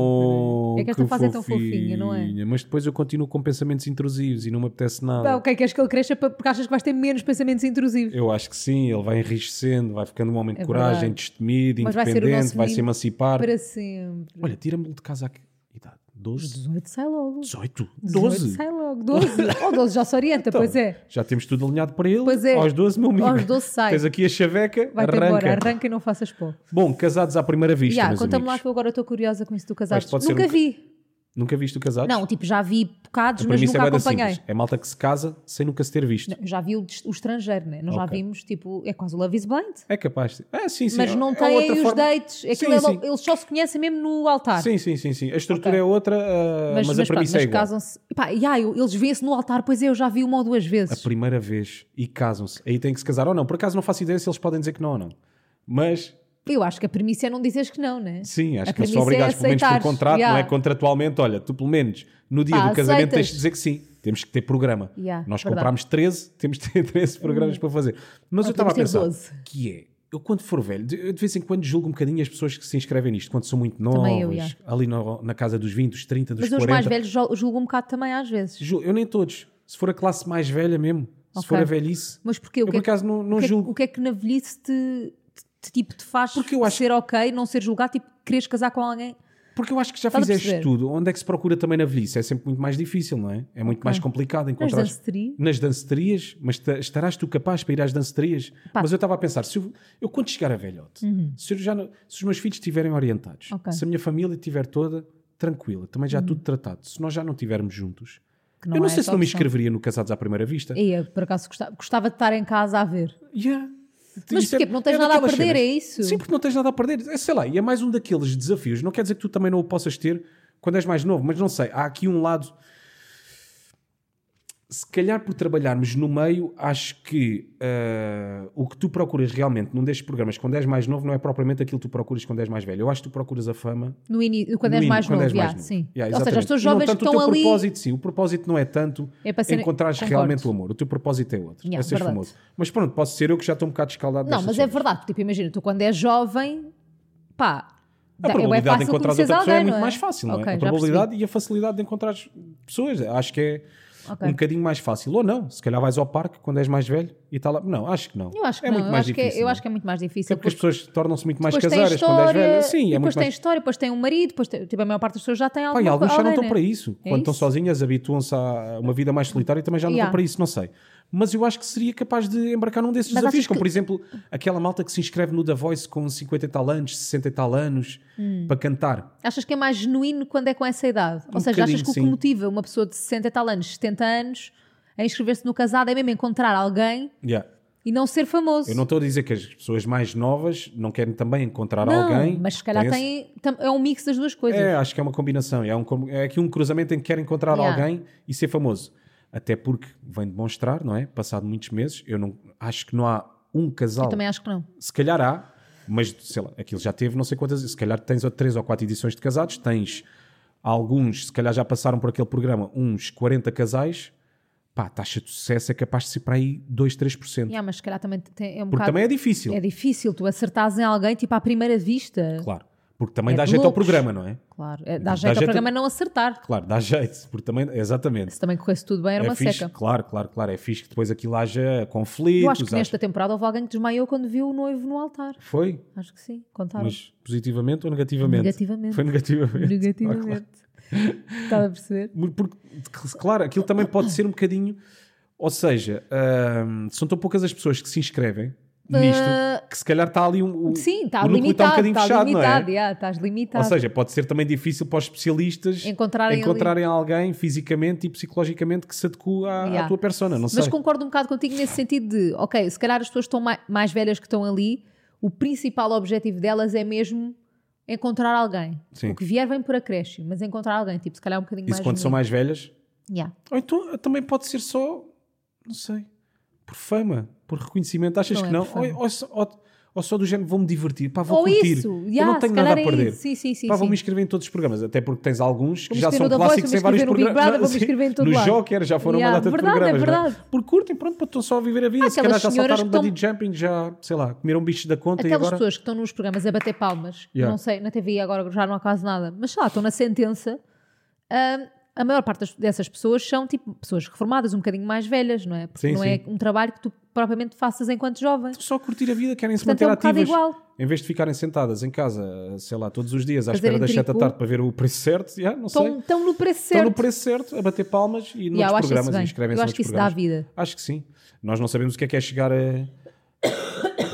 [SPEAKER 2] Oh,
[SPEAKER 1] É que esta
[SPEAKER 2] que
[SPEAKER 1] fase é tão fofinha, não é?
[SPEAKER 2] Mas depois eu continuo com pensamentos intrusivos e não me apetece nada.
[SPEAKER 1] Pá, o que é que queres que ele cresça pa- porque achas que vais ter menos pensamentos intrusivos?
[SPEAKER 2] Eu acho que sim, ele vai enriquecendo, vai ficando um homem de
[SPEAKER 1] É
[SPEAKER 2] coragem,
[SPEAKER 1] verdade.
[SPEAKER 2] destemido,
[SPEAKER 1] Mas vai ser o
[SPEAKER 2] independente,
[SPEAKER 1] nosso
[SPEAKER 2] vai se
[SPEAKER 1] menino
[SPEAKER 2] emancipar.
[SPEAKER 1] Para sempre.
[SPEAKER 2] Olha, tira-me de casa aqui. Idade? doze?
[SPEAKER 1] dezoito sai logo.
[SPEAKER 2] dezoito?
[SPEAKER 1] dezoito
[SPEAKER 2] doze?
[SPEAKER 1] sai logo. doze. Ou doze já se orienta,
[SPEAKER 2] Então,
[SPEAKER 1] pois é.
[SPEAKER 2] Já temos tudo alinhado para ele.
[SPEAKER 1] Pois é.
[SPEAKER 2] Aos doze, meu amigo.
[SPEAKER 1] Aos doze sai.
[SPEAKER 2] Tens aqui a chaveca,
[SPEAKER 1] Vai-te
[SPEAKER 2] arranca.
[SPEAKER 1] embora, arranca e não faças pó.
[SPEAKER 2] Bom, casados à primeira vista,
[SPEAKER 1] Yeah,
[SPEAKER 2] meus
[SPEAKER 1] conta-me lá
[SPEAKER 2] amigos.
[SPEAKER 1] que eu agora estou curiosa com isso do casados.
[SPEAKER 2] Isto pode ser
[SPEAKER 1] Nunca
[SPEAKER 2] um-
[SPEAKER 1] vi.
[SPEAKER 2] Nunca viste o Casados?
[SPEAKER 1] Não, tipo, já vi bocados,
[SPEAKER 2] A
[SPEAKER 1] mas
[SPEAKER 2] premissa
[SPEAKER 1] nunca
[SPEAKER 2] é bué da
[SPEAKER 1] acompanhei.
[SPEAKER 2] simples. É malta que se casa sem nunca se ter visto.
[SPEAKER 1] Não, já vi o, o estrangeiro, né? Nós já
[SPEAKER 2] Ok.
[SPEAKER 1] vimos, tipo, é quase o Love is Blind.
[SPEAKER 2] É capaz. de- É, sim, sim.
[SPEAKER 1] Mas não
[SPEAKER 2] é
[SPEAKER 1] tem
[SPEAKER 2] outra
[SPEAKER 1] aí os
[SPEAKER 2] forma.
[SPEAKER 1] dates. Aquilo
[SPEAKER 2] Sim,
[SPEAKER 1] é
[SPEAKER 2] sim.
[SPEAKER 1] logo- eles só se conhecem mesmo no altar.
[SPEAKER 2] Sim, sim, sim, sim. A estrutura
[SPEAKER 1] Ok.
[SPEAKER 2] é outra, ah, mas,
[SPEAKER 1] mas,
[SPEAKER 2] a
[SPEAKER 1] mas, pronto,
[SPEAKER 2] premissa é
[SPEAKER 1] mas
[SPEAKER 2] igual.
[SPEAKER 1] casam-se. Pá, e ai, eles vêem-se no altar, pois é, eu já vi uma ou duas
[SPEAKER 2] A
[SPEAKER 1] vezes.
[SPEAKER 2] primeira vez e casam-se. Aí tem que se casar ou não. Por acaso não faço ideia se eles podem dizer que não ou não. Mas
[SPEAKER 1] Eu acho que a premissa é não dizeres que não, né?
[SPEAKER 2] sim, acho
[SPEAKER 1] A
[SPEAKER 2] que eles são
[SPEAKER 1] premissa é
[SPEAKER 2] obrigados, pelo menos por
[SPEAKER 1] aceitares.
[SPEAKER 2] contrato,
[SPEAKER 1] Yeah.
[SPEAKER 2] não é contratualmente. Olha, tu pelo menos no dia
[SPEAKER 1] Pá,
[SPEAKER 2] do casamento
[SPEAKER 1] aceitas.
[SPEAKER 2] tens de dizer que sim. Temos que ter programa.
[SPEAKER 1] Yeah,
[SPEAKER 2] Nós
[SPEAKER 1] verdade.
[SPEAKER 2] comprámos treze, temos de ter treze programas para fazer. Mas
[SPEAKER 1] Não,
[SPEAKER 2] eu estava a
[SPEAKER 1] temos de ter
[SPEAKER 2] pensar
[SPEAKER 1] doze.
[SPEAKER 2] que é, eu quando for velho, de- eu de vez em quando julgo um bocadinho as pessoas que se inscrevem nisto, quando são muito novas,
[SPEAKER 1] Também eu, yeah.
[SPEAKER 2] ali no- na casa dos vinte, dos trinta, dos
[SPEAKER 1] Mas os
[SPEAKER 2] quarenta.
[SPEAKER 1] mais velhos jul- julgam um bocado também às vezes.
[SPEAKER 2] Ju- Eu nem todos. Se for a classe mais velha mesmo, se
[SPEAKER 1] Ok.
[SPEAKER 2] for a velhice,
[SPEAKER 1] Mas porquê? O
[SPEAKER 2] eu
[SPEAKER 1] que
[SPEAKER 2] por
[SPEAKER 1] é que-
[SPEAKER 2] acaso não, não
[SPEAKER 1] o que é que-
[SPEAKER 2] julgo.
[SPEAKER 1] O que é que na velhice te, te, tipo, te faz
[SPEAKER 2] Porque eu acho-
[SPEAKER 1] ser ok, não ser julgado, tipo, queres casar com alguém?
[SPEAKER 2] Porque eu acho que já
[SPEAKER 1] Estás a
[SPEAKER 2] fizeste
[SPEAKER 1] perceber?
[SPEAKER 2] tudo. Onde é que se procura também na velhice? É sempre muito mais difícil, não é? É muito mais complicado
[SPEAKER 1] Nas
[SPEAKER 2] encontrar.
[SPEAKER 1] danceterias?
[SPEAKER 2] Nas danceterias? Mas ta- estarás tu capaz para ir às danceterias?
[SPEAKER 1] Pá.
[SPEAKER 2] Mas eu estava a pensar, se eu, eu quando chegar a velhote, se, eu já não- se os meus filhos estiverem orientados,
[SPEAKER 1] Ok.
[SPEAKER 2] se a minha família estiver toda tranquila, também já tudo tratado, se nós já não estivermos juntos,
[SPEAKER 1] Que não
[SPEAKER 2] eu não
[SPEAKER 1] é
[SPEAKER 2] sei
[SPEAKER 1] essa
[SPEAKER 2] se não me
[SPEAKER 1] opção.
[SPEAKER 2] inscreveria no Casados à Primeira Vista.
[SPEAKER 1] E eu, por acaso, gostava, gostava de estar em casa a ver.
[SPEAKER 2] Yeah.
[SPEAKER 1] Mas
[SPEAKER 2] Isso
[SPEAKER 1] porquê? Porque não tens nada a
[SPEAKER 2] daquelas
[SPEAKER 1] perder,
[SPEAKER 2] cenas.
[SPEAKER 1] é isso?
[SPEAKER 2] Sim, porque não tens nada a perder. É, sei lá, e é mais um daqueles desafios. Não quer dizer que tu também não o possas ter quando és mais novo, mas não sei. Há aqui um lado... Se calhar por trabalharmos no meio, acho que ah, o que tu procuras realmente num destes programas quando és mais novo não é propriamente aquilo que tu procuras quando és mais velho. Eu acho que tu procuras a fama
[SPEAKER 1] No início, quando
[SPEAKER 2] no
[SPEAKER 1] és
[SPEAKER 2] in-
[SPEAKER 1] mais
[SPEAKER 2] quando
[SPEAKER 1] novo,
[SPEAKER 2] és mais
[SPEAKER 1] já,
[SPEAKER 2] novo.
[SPEAKER 1] sim.
[SPEAKER 2] Yeah,
[SPEAKER 1] Ou seja, as
[SPEAKER 2] exatamente.
[SPEAKER 1] pessoas
[SPEAKER 2] E não
[SPEAKER 1] jovens
[SPEAKER 2] tanto
[SPEAKER 1] que estão
[SPEAKER 2] o teu
[SPEAKER 1] ali...
[SPEAKER 2] propósito, sim. O propósito não é tanto
[SPEAKER 1] É para ser-
[SPEAKER 2] encontrares
[SPEAKER 1] Concordo.
[SPEAKER 2] realmente o amor. O teu propósito é outro.
[SPEAKER 1] Yeah,
[SPEAKER 2] é ser
[SPEAKER 1] verdade.
[SPEAKER 2] famoso. Mas pronto, posso ser eu que já estou um bocado escaldado
[SPEAKER 1] Não,
[SPEAKER 2] destas
[SPEAKER 1] mas é
[SPEAKER 2] cenas.
[SPEAKER 1] verdade. Tipo, imagina, tu quando és jovem, pá...
[SPEAKER 2] A
[SPEAKER 1] é bué
[SPEAKER 2] probabilidade de
[SPEAKER 1] fácil
[SPEAKER 2] encontrar
[SPEAKER 1] conheceres
[SPEAKER 2] outra pessoa é
[SPEAKER 1] alguém,
[SPEAKER 2] muito
[SPEAKER 1] não é?
[SPEAKER 2] mais fácil, não
[SPEAKER 1] Ok,
[SPEAKER 2] é? A
[SPEAKER 1] já
[SPEAKER 2] probabilidade e a facilidade de encontrar pessoas. Acho que é
[SPEAKER 1] Ok.
[SPEAKER 2] um bocadinho mais fácil. Ou não, se calhar vais ao parque quando és mais velho e está lá. Não, acho que não.
[SPEAKER 1] Eu acho que
[SPEAKER 2] é
[SPEAKER 1] não.
[SPEAKER 2] muito
[SPEAKER 1] eu
[SPEAKER 2] mais
[SPEAKER 1] acho que
[SPEAKER 2] difícil.
[SPEAKER 1] é, eu
[SPEAKER 2] não é?
[SPEAKER 1] acho que é muito mais difícil.
[SPEAKER 2] É porque as pessoas tornam-se muito mais
[SPEAKER 1] depois tem
[SPEAKER 2] caseiras quando és
[SPEAKER 1] história,
[SPEAKER 2] velho. Sim, é
[SPEAKER 1] depois
[SPEAKER 2] muito
[SPEAKER 1] tem
[SPEAKER 2] mais...
[SPEAKER 1] história, depois tem um marido, depois tem, tipo, a maior parte das pessoas já tem
[SPEAKER 2] Pá,
[SPEAKER 1] alguma
[SPEAKER 2] e alguns já não
[SPEAKER 1] alguém,
[SPEAKER 2] estão
[SPEAKER 1] né?
[SPEAKER 2] para isso.
[SPEAKER 1] É
[SPEAKER 2] Quando estão
[SPEAKER 1] isso.
[SPEAKER 2] sozinhas, habituam-se a uma vida mais solitária e também já não
[SPEAKER 1] Yeah.
[SPEAKER 2] estão para isso, não sei. Mas eu acho que seria capaz de embarcar num desses
[SPEAKER 1] Mas
[SPEAKER 2] desafios,
[SPEAKER 1] achas
[SPEAKER 2] como
[SPEAKER 1] que-
[SPEAKER 2] por exemplo aquela malta que se inscreve no The Voice com cinquenta e tal anos, sessenta e tal anos,
[SPEAKER 1] Hum.
[SPEAKER 2] para cantar.
[SPEAKER 1] Achas que é mais genuíno quando é com essa idade? Ou
[SPEAKER 2] Um
[SPEAKER 1] seja, achas que o que
[SPEAKER 2] bocadinho, sim.
[SPEAKER 1] motiva uma pessoa de sessenta e tal anos, setenta anos, a inscrever-se no casado é mesmo encontrar alguém
[SPEAKER 2] Yeah.
[SPEAKER 1] e não ser famoso?
[SPEAKER 2] Eu não estou a dizer que as pessoas mais novas não querem também encontrar
[SPEAKER 1] Não,
[SPEAKER 2] alguém.
[SPEAKER 1] mas se calhar
[SPEAKER 2] esse-
[SPEAKER 1] tem, tam- é um mix das duas coisas.
[SPEAKER 2] É, acho que é uma combinação. É, um, com- é aqui um cruzamento em que quer encontrar
[SPEAKER 1] Yeah.
[SPEAKER 2] alguém e ser famoso. Até porque vem demonstrar, não é? Passado muitos meses, eu não acho que não há um casal.
[SPEAKER 1] Eu também acho que não.
[SPEAKER 2] Se calhar há, mas sei lá, aquilo já teve não sei quantas. Se calhar tens ou três ou quatro edições de casados, tens alguns, se calhar já passaram por aquele programa, uns quarenta casais. Pá, a taxa de sucesso é capaz de ser para aí dois, três por cento.
[SPEAKER 1] Yeah, mas se calhar também tem, é um
[SPEAKER 2] Porque
[SPEAKER 1] bocado...
[SPEAKER 2] também é difícil.
[SPEAKER 1] É difícil tu acertares em alguém tipo à primeira vista.
[SPEAKER 2] Claro. Porque também
[SPEAKER 1] É
[SPEAKER 2] dá
[SPEAKER 1] de
[SPEAKER 2] jeito ao
[SPEAKER 1] loucos.
[SPEAKER 2] programa, não é?
[SPEAKER 1] Claro. É, dá
[SPEAKER 2] Dá
[SPEAKER 1] jeito ao
[SPEAKER 2] jeito a-
[SPEAKER 1] programa não acertar.
[SPEAKER 2] Claro, dá jeito. Porque também, exatamente.
[SPEAKER 1] Se também corresse tudo bem, era
[SPEAKER 2] É
[SPEAKER 1] uma
[SPEAKER 2] fixe,
[SPEAKER 1] seca.
[SPEAKER 2] claro, claro, claro. É fixe que depois aquilo haja conflitos.
[SPEAKER 1] Eu acho que
[SPEAKER 2] haja-
[SPEAKER 1] nesta temporada houve alguém que desmaiou quando viu o noivo no altar.
[SPEAKER 2] Foi?
[SPEAKER 1] Acho que sim, contaram.
[SPEAKER 2] Mas positivamente ou negativamente?
[SPEAKER 1] Negativamente.
[SPEAKER 2] Foi negativamente. Ah,
[SPEAKER 1] Negativamente. Estava a perceber?
[SPEAKER 2] claro. Porque, claro, aquilo também pode ser um bocadinho... Ou seja, hum, são tão poucas as pessoas que se inscrevem nisto que se calhar está ali um... o-
[SPEAKER 1] Sim, está
[SPEAKER 2] o núcleo está um
[SPEAKER 1] limitado.
[SPEAKER 2] bocadinho
[SPEAKER 1] Está
[SPEAKER 2] fechado,
[SPEAKER 1] limitado,
[SPEAKER 2] não é?
[SPEAKER 1] yeah, estás limitado.
[SPEAKER 2] Ou seja, pode ser também difícil para os especialistas
[SPEAKER 1] Encontrarem
[SPEAKER 2] encontrarem alguém fisicamente e psicologicamente que se adeque à, à
[SPEAKER 1] Yeah.
[SPEAKER 2] tua persona, não sei.
[SPEAKER 1] Mas concordo um bocado contigo nesse sentido de, ok, se calhar as pessoas estão mais, mais velhas que estão ali, o principal objetivo delas é mesmo encontrar alguém.
[SPEAKER 2] Sim.
[SPEAKER 1] O que vier vem por acréscimo, mas encontrar alguém, tipo, se calhar um bocadinho
[SPEAKER 2] Isso
[SPEAKER 1] mais
[SPEAKER 2] quando são
[SPEAKER 1] genuíno.
[SPEAKER 2] mais velhas.
[SPEAKER 1] Yeah.
[SPEAKER 2] Ou então também pode ser só, não sei, por fama, por reconhecimento. Achas
[SPEAKER 1] Não
[SPEAKER 2] que
[SPEAKER 1] é
[SPEAKER 2] não?
[SPEAKER 1] por fama.
[SPEAKER 2] Ou, ou, só- ou- ou só do género, vou-me divertir, pá, vou
[SPEAKER 1] Ou
[SPEAKER 2] curtir.
[SPEAKER 1] isso,
[SPEAKER 2] Eu
[SPEAKER 1] yeah,
[SPEAKER 2] não tenho
[SPEAKER 1] se
[SPEAKER 2] nada a
[SPEAKER 1] calhar é
[SPEAKER 2] perder.
[SPEAKER 1] isso. Sim, sim, sim,
[SPEAKER 2] Pá, vou-me
[SPEAKER 1] sim.
[SPEAKER 2] inscrever em todos os programas, até porque tens alguns que
[SPEAKER 1] Vou-me
[SPEAKER 2] já
[SPEAKER 1] inscrever
[SPEAKER 2] são
[SPEAKER 1] no The Voice,
[SPEAKER 2] clássicos
[SPEAKER 1] vou-me
[SPEAKER 2] em vários
[SPEAKER 1] inscrever no Big
[SPEAKER 2] programas.
[SPEAKER 1] Brother, vou-me inscrever em todo
[SPEAKER 2] No
[SPEAKER 1] lado.
[SPEAKER 2] Joker já foram
[SPEAKER 1] Yeah,
[SPEAKER 2] uma data de
[SPEAKER 1] verdade, é
[SPEAKER 2] programas. não
[SPEAKER 1] verdade.
[SPEAKER 2] Por curtem, pronto, para estão só a viver a vida.
[SPEAKER 1] Há
[SPEAKER 2] Se calhar
[SPEAKER 1] aquelas
[SPEAKER 2] já
[SPEAKER 1] senhoras
[SPEAKER 2] saltaram
[SPEAKER 1] que
[SPEAKER 2] de bungee jumping, já, sei lá, comeram bichos da conta e
[SPEAKER 1] Aquelas
[SPEAKER 2] agora...
[SPEAKER 1] pessoas que estão nos programas a bater palmas,
[SPEAKER 2] Yeah.
[SPEAKER 1] não sei, na T V agora já não há quase nada, mas sei lá, estão na sentença. hum, a maior parte das- dessas pessoas são tipo pessoas reformadas, um bocadinho mais velhas, não é? Porque
[SPEAKER 2] Sim,
[SPEAKER 1] não
[SPEAKER 2] sim.
[SPEAKER 1] é um trabalho que tu propriamente faças enquanto jovem.
[SPEAKER 2] Só curtir a vida, querem se
[SPEAKER 1] Portanto,
[SPEAKER 2] manter
[SPEAKER 1] é um bocado
[SPEAKER 2] ativas.
[SPEAKER 1] igual.
[SPEAKER 2] Em vez de ficarem sentadas em casa, sei lá, todos os dias à
[SPEAKER 1] Fazerem
[SPEAKER 2] espera das sete da
[SPEAKER 1] tricô.
[SPEAKER 2] tarde para ver o preço certo, já, não sei.
[SPEAKER 1] Estão, estão no preço
[SPEAKER 2] Estão
[SPEAKER 1] certo.
[SPEAKER 2] no preço certo, a bater palmas e noutros
[SPEAKER 1] Yeah, eu acho
[SPEAKER 2] programas
[SPEAKER 1] isso
[SPEAKER 2] e
[SPEAKER 1] bem.
[SPEAKER 2] inscrevem-se
[SPEAKER 1] Eu acho que
[SPEAKER 2] noutros
[SPEAKER 1] isso dá
[SPEAKER 2] programas.
[SPEAKER 1] vida.
[SPEAKER 2] Acho que sim. Nós não sabemos o que é que é chegar a...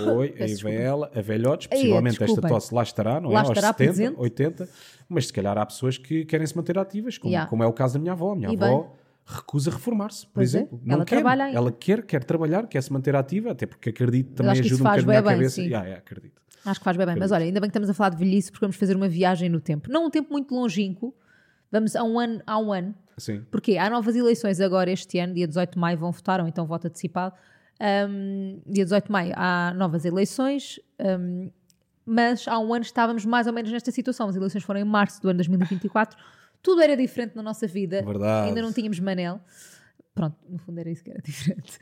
[SPEAKER 2] Oi, aí
[SPEAKER 1] Peço
[SPEAKER 2] vem
[SPEAKER 1] desculpa.
[SPEAKER 2] ela, a velhotes,
[SPEAKER 1] Aí,
[SPEAKER 2] possivelmente esta
[SPEAKER 1] desculpem.
[SPEAKER 2] tosse lá estará, não é?
[SPEAKER 1] Lá
[SPEAKER 2] Aos
[SPEAKER 1] estará
[SPEAKER 2] setenta,
[SPEAKER 1] presente.
[SPEAKER 2] oitenta, mas se calhar há pessoas que querem se manter ativas, como,
[SPEAKER 1] Yeah.
[SPEAKER 2] como é o caso da minha avó. A minha
[SPEAKER 1] E
[SPEAKER 2] avó recusa reformar-se, por
[SPEAKER 1] Pois é,
[SPEAKER 2] exemplo. Não
[SPEAKER 1] ela
[SPEAKER 2] quer,
[SPEAKER 1] trabalha ainda.
[SPEAKER 2] ela quer, quer trabalhar, quer se manter ativa, até porque acredito também
[SPEAKER 1] acho que isso
[SPEAKER 2] ajuda um
[SPEAKER 1] faz
[SPEAKER 2] bocadinho à
[SPEAKER 1] bué bem,
[SPEAKER 2] cabeça.
[SPEAKER 1] sim.
[SPEAKER 2] Yeah, yeah, acredito.
[SPEAKER 1] Acho que faz bem bem. Mas olha, ainda bem que estamos a falar de velhice porque vamos fazer uma viagem no tempo. Não um tempo muito longínquo. Vamos a um ano. A um ano.
[SPEAKER 2] Sim.
[SPEAKER 1] Porque há novas eleições agora este ano, dia dezoito de maio vão votar, ou então voto antecipado. Um, dia dezoito de maio há novas eleições, um, mas há um ano estávamos mais ou menos nesta situação. As eleições foram em março do ano dois mil e vinte e quatro. Tudo era diferente na nossa vida.
[SPEAKER 2] Verdade.
[SPEAKER 1] Ainda não tínhamos Manel. Pronto, no fundo era isso que era diferente.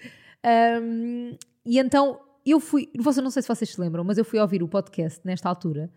[SPEAKER 1] Um, e então eu fui, você, não sei se vocês se lembram, mas eu fui ouvir o podcast nesta altura,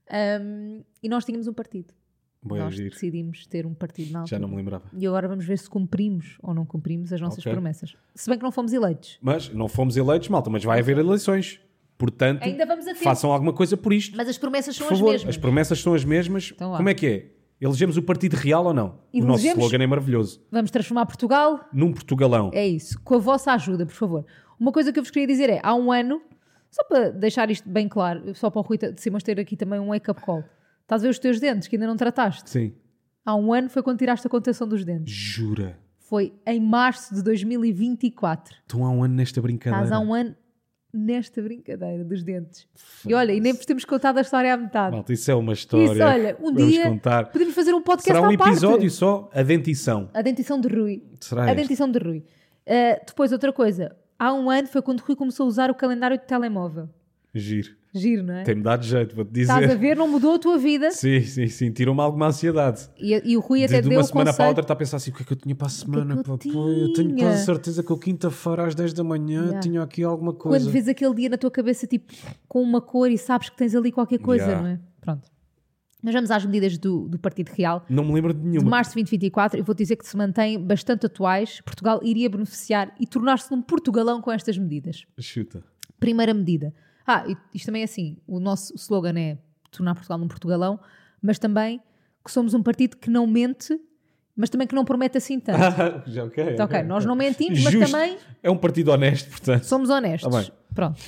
[SPEAKER 1] um, e nós tínhamos um partido.
[SPEAKER 2] Boa,
[SPEAKER 1] Nós
[SPEAKER 2] giro.
[SPEAKER 1] decidimos ter um partido na altura.
[SPEAKER 2] Já não me lembrava.
[SPEAKER 1] E agora vamos ver se cumprimos ou não cumprimos as nossas
[SPEAKER 2] Ok.
[SPEAKER 1] promessas. Se bem que não fomos eleitos.
[SPEAKER 2] Mas não fomos eleitos, malta, mas vai haver eleições. Portanto,
[SPEAKER 1] Ainda vamos a tempo.
[SPEAKER 2] façam alguma coisa por isto.
[SPEAKER 1] Mas as promessas
[SPEAKER 2] Por
[SPEAKER 1] são
[SPEAKER 2] favor,
[SPEAKER 1] as mesmas.
[SPEAKER 2] as promessas são as mesmas.
[SPEAKER 1] Então vá.
[SPEAKER 2] Como é que é? Elegemos o partido real ou não? O nosso
[SPEAKER 1] Elegemos-
[SPEAKER 2] slogan é maravilhoso.
[SPEAKER 1] Vamos transformar Portugal.
[SPEAKER 2] Num Portugalão.
[SPEAKER 1] É isso. Com a vossa ajuda, por favor. Uma coisa que eu vos queria dizer é, há um ano, só para deixar isto bem claro, só para o Rui de Simões ter aqui também um wake-up call. Estás a ver os teus dentes que ainda não trataste?
[SPEAKER 2] Sim.
[SPEAKER 1] Há um ano foi quando tiraste a contenção dos dentes.
[SPEAKER 2] Jura.
[SPEAKER 1] Foi em março de dois mil e vinte e quatro.
[SPEAKER 2] Estão há um ano nesta brincadeira.
[SPEAKER 1] Estás há um ano nesta brincadeira dos dentes. E olha, e nem vos temos contado a história à metade.
[SPEAKER 2] Malta, isso é uma história.
[SPEAKER 1] Isso, olha, um
[SPEAKER 2] Vamos
[SPEAKER 1] dia
[SPEAKER 2] contar.
[SPEAKER 1] podemos fazer um podcast
[SPEAKER 2] Será um
[SPEAKER 1] à parte.
[SPEAKER 2] episódio só? A dentição.
[SPEAKER 1] A dentição de Rui.
[SPEAKER 2] Será
[SPEAKER 1] a
[SPEAKER 2] este?
[SPEAKER 1] dentição de Rui. Uh, depois, outra coisa. Há um ano foi quando Rui começou a usar o calendário de telemóvel.
[SPEAKER 2] Giro.
[SPEAKER 1] Giro, não é?
[SPEAKER 2] Tem-me dado jeito, vou-te dizer.
[SPEAKER 1] Estás a ver? Não mudou a tua vida.
[SPEAKER 2] Sim, sim, sim. Tirou-me alguma ansiedade.
[SPEAKER 1] E, e o Rui
[SPEAKER 2] De,
[SPEAKER 1] até
[SPEAKER 2] de
[SPEAKER 1] deu
[SPEAKER 2] uma
[SPEAKER 1] o
[SPEAKER 2] semana para a
[SPEAKER 1] conselho.
[SPEAKER 2] outra está a pensar assim, o que é que eu tinha para a semana?
[SPEAKER 1] que eu
[SPEAKER 2] pá? Pô, eu tenho
[SPEAKER 1] tinha?
[SPEAKER 2] quase certeza que eu quinta-feira às dez da manhã
[SPEAKER 1] Yeah.
[SPEAKER 2] tinha aqui alguma coisa.
[SPEAKER 1] Quando vês aquele dia na tua cabeça, tipo, com uma cor e sabes que tens ali qualquer coisa,
[SPEAKER 2] Yeah.
[SPEAKER 1] não é? Pronto. Mas vamos às medidas do, do Partido Real.
[SPEAKER 2] Não me lembro de
[SPEAKER 1] De
[SPEAKER 2] nenhuma.
[SPEAKER 1] março de vinte e vinte e quatro, eu vou dizer que se mantém bastante atuais. Portugal iria beneficiar e tornar-se num Portugalão com estas medidas.
[SPEAKER 2] Chuta.
[SPEAKER 1] Primeira medida. Ah, e isto também é assim. O nosso slogan é tornar Portugal num Portugalão, mas também que somos um partido que não mente, mas também que não promete assim tanto.
[SPEAKER 2] Ah, já, ok.
[SPEAKER 1] Então, ok, nós não mentimos, mas
[SPEAKER 2] Justo.
[SPEAKER 1] também
[SPEAKER 2] É um partido honesto, portanto.
[SPEAKER 1] somos honestos.
[SPEAKER 2] Tá bem.
[SPEAKER 1] Pronto.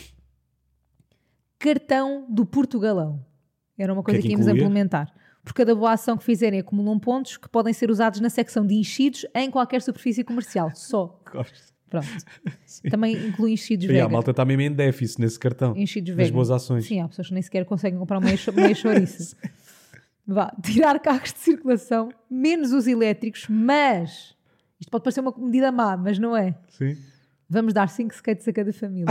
[SPEAKER 1] Cartão do Portugalão. Era uma coisa
[SPEAKER 2] que é
[SPEAKER 1] que,
[SPEAKER 2] que
[SPEAKER 1] íamos
[SPEAKER 2] incluía?
[SPEAKER 1] implementar. Por cada boa ação que fizerem, acumulam pontos que podem ser usados na secção de enchidos em qualquer superfície comercial. Só.
[SPEAKER 2] Gosto.
[SPEAKER 1] Pronto. Também inclui enchidos
[SPEAKER 2] E a
[SPEAKER 1] vegan.
[SPEAKER 2] malta está mesmo em déficit nesse cartão.
[SPEAKER 1] Enchidos
[SPEAKER 2] Das
[SPEAKER 1] vegan.
[SPEAKER 2] boas ações.
[SPEAKER 1] Sim, há pessoas que nem sequer conseguem comprar meia, cho- meia chouriça. Vá, tirar carros de circulação, menos os elétricos, mas isto pode parecer uma medida má, mas não é.
[SPEAKER 2] Sim.
[SPEAKER 1] Vamos dar cinco skates a cada família.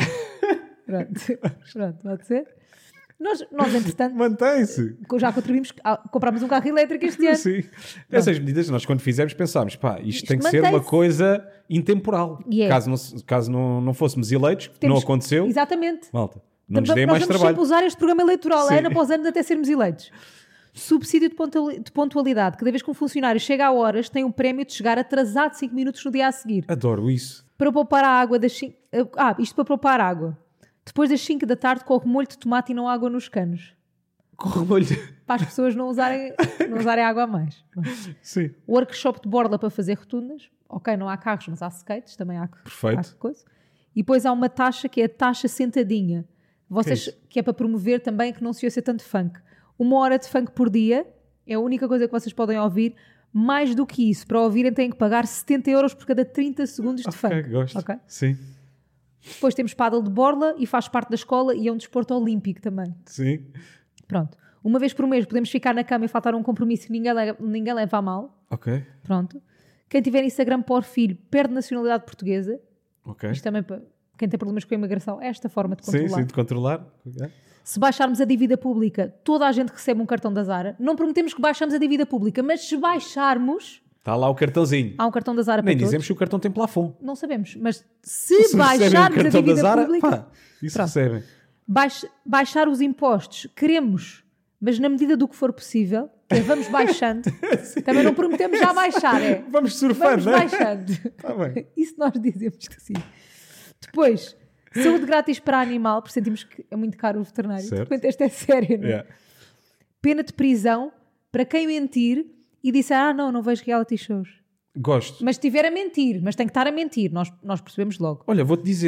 [SPEAKER 1] Pronto, pronto, pode ser? Nós, nós entretanto,
[SPEAKER 2] Mantém-se.
[SPEAKER 1] já contribuímos, ah, comprámos um carro elétrico este ano.
[SPEAKER 2] Sim. Essas medidas, nós quando fizemos pensámos, pá, isto,
[SPEAKER 1] Isto
[SPEAKER 2] tem que ser uma
[SPEAKER 1] mantém-se.
[SPEAKER 2] coisa intemporal.
[SPEAKER 1] E é.
[SPEAKER 2] Caso, não, se- caso não, não fôssemos eleitos,
[SPEAKER 1] Temos-
[SPEAKER 2] não aconteceu,
[SPEAKER 1] Exatamente.
[SPEAKER 2] malta, não nos
[SPEAKER 1] Então,
[SPEAKER 2] dê
[SPEAKER 1] nós
[SPEAKER 2] mais
[SPEAKER 1] vamos
[SPEAKER 2] trabalho.
[SPEAKER 1] sempre usar este programa eleitoral,
[SPEAKER 2] Sim.
[SPEAKER 1] ano após ano, até sermos eleitos. Subsídio de pontuali- de pontualidade. Cada vez que um funcionário chega a horas, tem um prémio de chegar atrasado cinco minutos no dia a seguir.
[SPEAKER 2] Adoro isso.
[SPEAKER 1] Para poupar a água das cinco... Ah, isto para poupar água. Depois das cinco da tarde, corre molho de tomate e não água nos canos.
[SPEAKER 2] Com o molho.
[SPEAKER 1] Para as pessoas não usarem, não usarem água a mais.
[SPEAKER 2] Sim.
[SPEAKER 1] Workshop de borla para fazer rotundas. Ok, não há carros, mas há skates. Também há,
[SPEAKER 2] Perfeito.
[SPEAKER 1] há coisa. E depois há uma taxa que é a taxa sentadinha. Vocês,
[SPEAKER 2] Que é
[SPEAKER 1] que é para promover também que não se ouça tanto funk. Uma hora de funk por dia é a única coisa que vocês podem ouvir. Mais do que isso, para ouvirem têm que pagar setenta euros por cada trinta segundos de
[SPEAKER 2] Ok,
[SPEAKER 1] funk.
[SPEAKER 2] gosto.
[SPEAKER 1] Ok?
[SPEAKER 2] Sim.
[SPEAKER 1] Depois temos paddle de borla e faz parte da escola e é um desporto olímpico também.
[SPEAKER 2] Sim.
[SPEAKER 1] Pronto. Uma vez por mês podemos ficar na cama e faltar um compromisso que ninguém leva, ninguém leva a mal.
[SPEAKER 2] Ok.
[SPEAKER 1] Pronto. Quem tiver Instagram por filho perde nacionalidade portuguesa.
[SPEAKER 2] Ok.
[SPEAKER 1] Isto também para quem tem problemas com a imigração. É esta forma de
[SPEAKER 2] Sim,
[SPEAKER 1] controlar.
[SPEAKER 2] sim, de controlar. Ok.
[SPEAKER 1] Se baixarmos a dívida pública, toda a gente recebe um cartão da Zara. Não prometemos que baixamos a dívida pública, mas se baixarmos,
[SPEAKER 2] Está lá o cartãozinho.
[SPEAKER 1] há um cartão da Zara
[SPEAKER 2] Nem
[SPEAKER 1] para
[SPEAKER 2] dizemos
[SPEAKER 1] todos.
[SPEAKER 2] que o cartão tem plafond.
[SPEAKER 1] Não sabemos. Mas se,
[SPEAKER 2] Se recebem o
[SPEAKER 1] baixarmos a
[SPEAKER 2] cartão da
[SPEAKER 1] dívida
[SPEAKER 2] Zara,
[SPEAKER 1] pública...
[SPEAKER 2] pá, isso
[SPEAKER 1] Pronto.
[SPEAKER 2] recebem.
[SPEAKER 1] Baix- baixar os impostos, queremos, mas na medida do que for possível, que é vamos baixando. Também não prometemos já baixar, é?
[SPEAKER 2] Vamos surfando,
[SPEAKER 1] Vamos
[SPEAKER 2] não é?
[SPEAKER 1] baixando.
[SPEAKER 2] Tá bem.
[SPEAKER 1] Isso nós dizemos que sim. Depois, saúde grátis para animal, porque sentimos que é muito caro o veterinário. De
[SPEAKER 2] Certo.
[SPEAKER 1] repente esta é séria, não é?
[SPEAKER 2] Yeah.
[SPEAKER 1] Pena de prisão para quem mentir e disser, ah não, não vejo reality shows.
[SPEAKER 2] Gosto.
[SPEAKER 1] Mas se estiver a mentir, mas tem que estar a mentir, nós, nós percebemos logo.
[SPEAKER 2] Olha, vou-te dizer,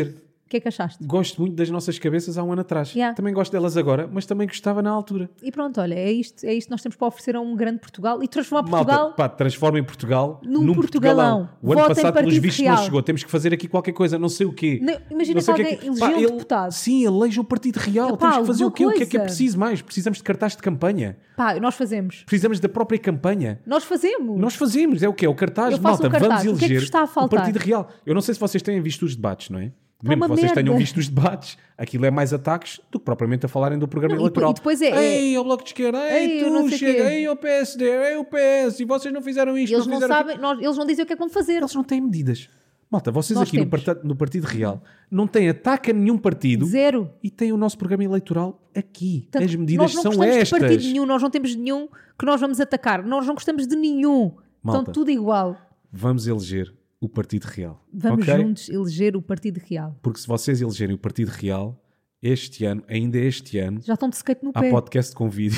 [SPEAKER 1] que é que achaste?
[SPEAKER 2] Gosto muito das nossas cabeças há um ano atrás.
[SPEAKER 1] Yeah.
[SPEAKER 2] Também gosto delas agora, mas também gostava na altura.
[SPEAKER 1] E pronto, olha, é isto, é isto que nós temos para oferecer a um grande Portugal e transformar Portugal...
[SPEAKER 2] Malta, pá, transformem Portugal
[SPEAKER 1] num
[SPEAKER 2] num,
[SPEAKER 1] Portugalão.
[SPEAKER 2] Portugalão. O ano
[SPEAKER 1] Votem
[SPEAKER 2] passado, pelos
[SPEAKER 1] Partido
[SPEAKER 2] vistos,
[SPEAKER 1] Real.
[SPEAKER 2] não chegou. Temos que fazer aqui qualquer coisa, não sei o quê.
[SPEAKER 1] Não, imagina
[SPEAKER 2] Não sei
[SPEAKER 1] que
[SPEAKER 2] o que é
[SPEAKER 1] alguém
[SPEAKER 2] que-
[SPEAKER 1] elegeu um
[SPEAKER 2] ele-
[SPEAKER 1] deputado.
[SPEAKER 2] Sim, elege o Partido Real.
[SPEAKER 1] Epá,
[SPEAKER 2] Temos que fazer o
[SPEAKER 1] alguma
[SPEAKER 2] quê? O que é que é
[SPEAKER 1] coisa.
[SPEAKER 2] preciso mais? Precisamos de cartaz de campanha.
[SPEAKER 1] Pá, nós fazemos.
[SPEAKER 2] Precisamos da própria campanha.
[SPEAKER 1] Nós fazemos.
[SPEAKER 2] Nós fazemos. É o quê? É o cartaz.
[SPEAKER 1] Eu faço
[SPEAKER 2] Malta,
[SPEAKER 1] um cartaz.
[SPEAKER 2] vamos
[SPEAKER 1] O que é que
[SPEAKER 2] eleger
[SPEAKER 1] vos está a
[SPEAKER 2] o
[SPEAKER 1] faltar?
[SPEAKER 2] Partido Real. Eu não sei se vocês têm visto os debates, não é? Mesmo
[SPEAKER 1] uma
[SPEAKER 2] que vocês
[SPEAKER 1] merda.
[SPEAKER 2] tenham visto os debates, aquilo é mais ataques do que propriamente a falarem do programa
[SPEAKER 1] Não, e
[SPEAKER 2] eleitoral.
[SPEAKER 1] depois- e depois é-
[SPEAKER 2] Ei, o Bloco de Esquerda, ei,
[SPEAKER 1] Ei, eu não
[SPEAKER 2] tu,
[SPEAKER 1] sei
[SPEAKER 2] chega,
[SPEAKER 1] quê.
[SPEAKER 2] ei, o P S D, ei, o P S, e vocês não fizeram isto,
[SPEAKER 1] Eles
[SPEAKER 2] não
[SPEAKER 1] não
[SPEAKER 2] fizeram
[SPEAKER 1] sabem, nós- eles não dizem o que é que vão fazer.
[SPEAKER 2] Eles não têm medidas. Malta, vocês
[SPEAKER 1] Nós
[SPEAKER 2] aqui no,
[SPEAKER 1] temos.
[SPEAKER 2] parta- no Partido Real não têm ataque a nenhum partido
[SPEAKER 1] Zero.
[SPEAKER 2] e têm o nosso programa eleitoral aqui.
[SPEAKER 1] Portanto,
[SPEAKER 2] As medidas
[SPEAKER 1] nós não
[SPEAKER 2] são
[SPEAKER 1] gostamos
[SPEAKER 2] estas.
[SPEAKER 1] de partido nenhum, nós não temos nenhum que nós vamos atacar. Nós não gostamos de nenhum.
[SPEAKER 2] Malta.
[SPEAKER 1] Estão tudo igual.
[SPEAKER 2] Vamos eleger o Partido Real.
[SPEAKER 1] Vamos
[SPEAKER 2] ok?
[SPEAKER 1] juntos eleger o Partido Real.
[SPEAKER 2] Porque se vocês elegerem o Partido Real, este ano, ainda este ano,
[SPEAKER 1] Já estão de skate no
[SPEAKER 2] há
[SPEAKER 1] pé.
[SPEAKER 2] podcast com vídeo.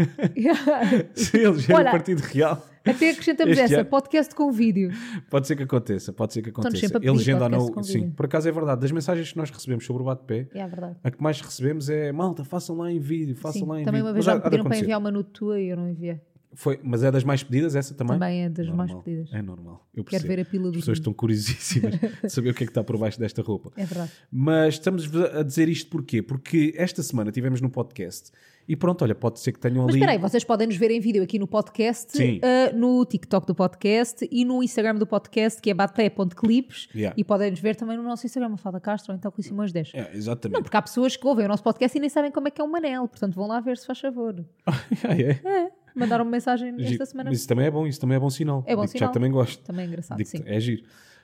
[SPEAKER 2] Se elegerem
[SPEAKER 1] Olha,
[SPEAKER 2] o Partido Real,
[SPEAKER 1] Até acrescentamos
[SPEAKER 2] Este
[SPEAKER 1] essa,
[SPEAKER 2] ano-
[SPEAKER 1] podcast com vídeo.
[SPEAKER 2] pode ser que aconteça. Pode ser que
[SPEAKER 1] Estamos
[SPEAKER 2] aconteça.
[SPEAKER 1] sempre a pedir
[SPEAKER 2] Elegendo ou não.
[SPEAKER 1] podcast com
[SPEAKER 2] Sim,
[SPEAKER 1] vídeo.
[SPEAKER 2] por acaso é verdade. Das mensagens que nós recebemos sobre o bate-pé,
[SPEAKER 1] É verdade.
[SPEAKER 2] a que mais recebemos é malta, façam lá em vídeo, façam
[SPEAKER 1] Sim.
[SPEAKER 2] lá em
[SPEAKER 1] Também
[SPEAKER 2] vídeo.
[SPEAKER 1] uma vez
[SPEAKER 2] Mas há-
[SPEAKER 1] já me
[SPEAKER 2] há de
[SPEAKER 1] pediram para
[SPEAKER 2] acontecer.
[SPEAKER 1] enviar uma nude tua e eu não enviei.
[SPEAKER 2] Foi, mas é das mais pedidas essa também?
[SPEAKER 1] Também é das mais
[SPEAKER 2] Normal.
[SPEAKER 1] pedidas.
[SPEAKER 2] É normal. Eu
[SPEAKER 1] Quero
[SPEAKER 2] percebo.
[SPEAKER 1] ver a pila do
[SPEAKER 2] As pessoas
[SPEAKER 1] vinho.
[SPEAKER 2] estão curiosíssimas de saber o que é que está por baixo desta roupa.
[SPEAKER 1] É verdade.
[SPEAKER 2] Mas estamos a dizer isto porquê? Porque esta semana tivemos no podcast e pronto, olha, pode ser que tenham
[SPEAKER 1] Mas
[SPEAKER 2] ali...
[SPEAKER 1] espera aí, vocês podem nos ver em vídeo aqui no podcast,
[SPEAKER 2] Sim.
[SPEAKER 1] ah, no TikTok do podcast e no Instagram do podcast, que é batepé ponto clipes.
[SPEAKER 2] Yeah.
[SPEAKER 1] E podem nos ver também no nosso Instagram, Mafalda Castro, ou então com o Simões dez.
[SPEAKER 2] É, exatamente.
[SPEAKER 1] Não, porque há pessoas que ouvem o nosso podcast e nem sabem como é que é um Manel. Portanto, vão lá ver se faz favor.
[SPEAKER 2] Ah, é.
[SPEAKER 1] É, mandaram-me mensagem esta
[SPEAKER 2] Giro.
[SPEAKER 1] semana.
[SPEAKER 2] Mas isso também é bom, isso também é bom sinal.
[SPEAKER 1] É bom
[SPEAKER 2] Digo-te,
[SPEAKER 1] sinal.
[SPEAKER 2] Já também gosto.
[SPEAKER 1] Também é engraçado,
[SPEAKER 2] Digo-te,
[SPEAKER 1] sim.
[SPEAKER 2] é giro.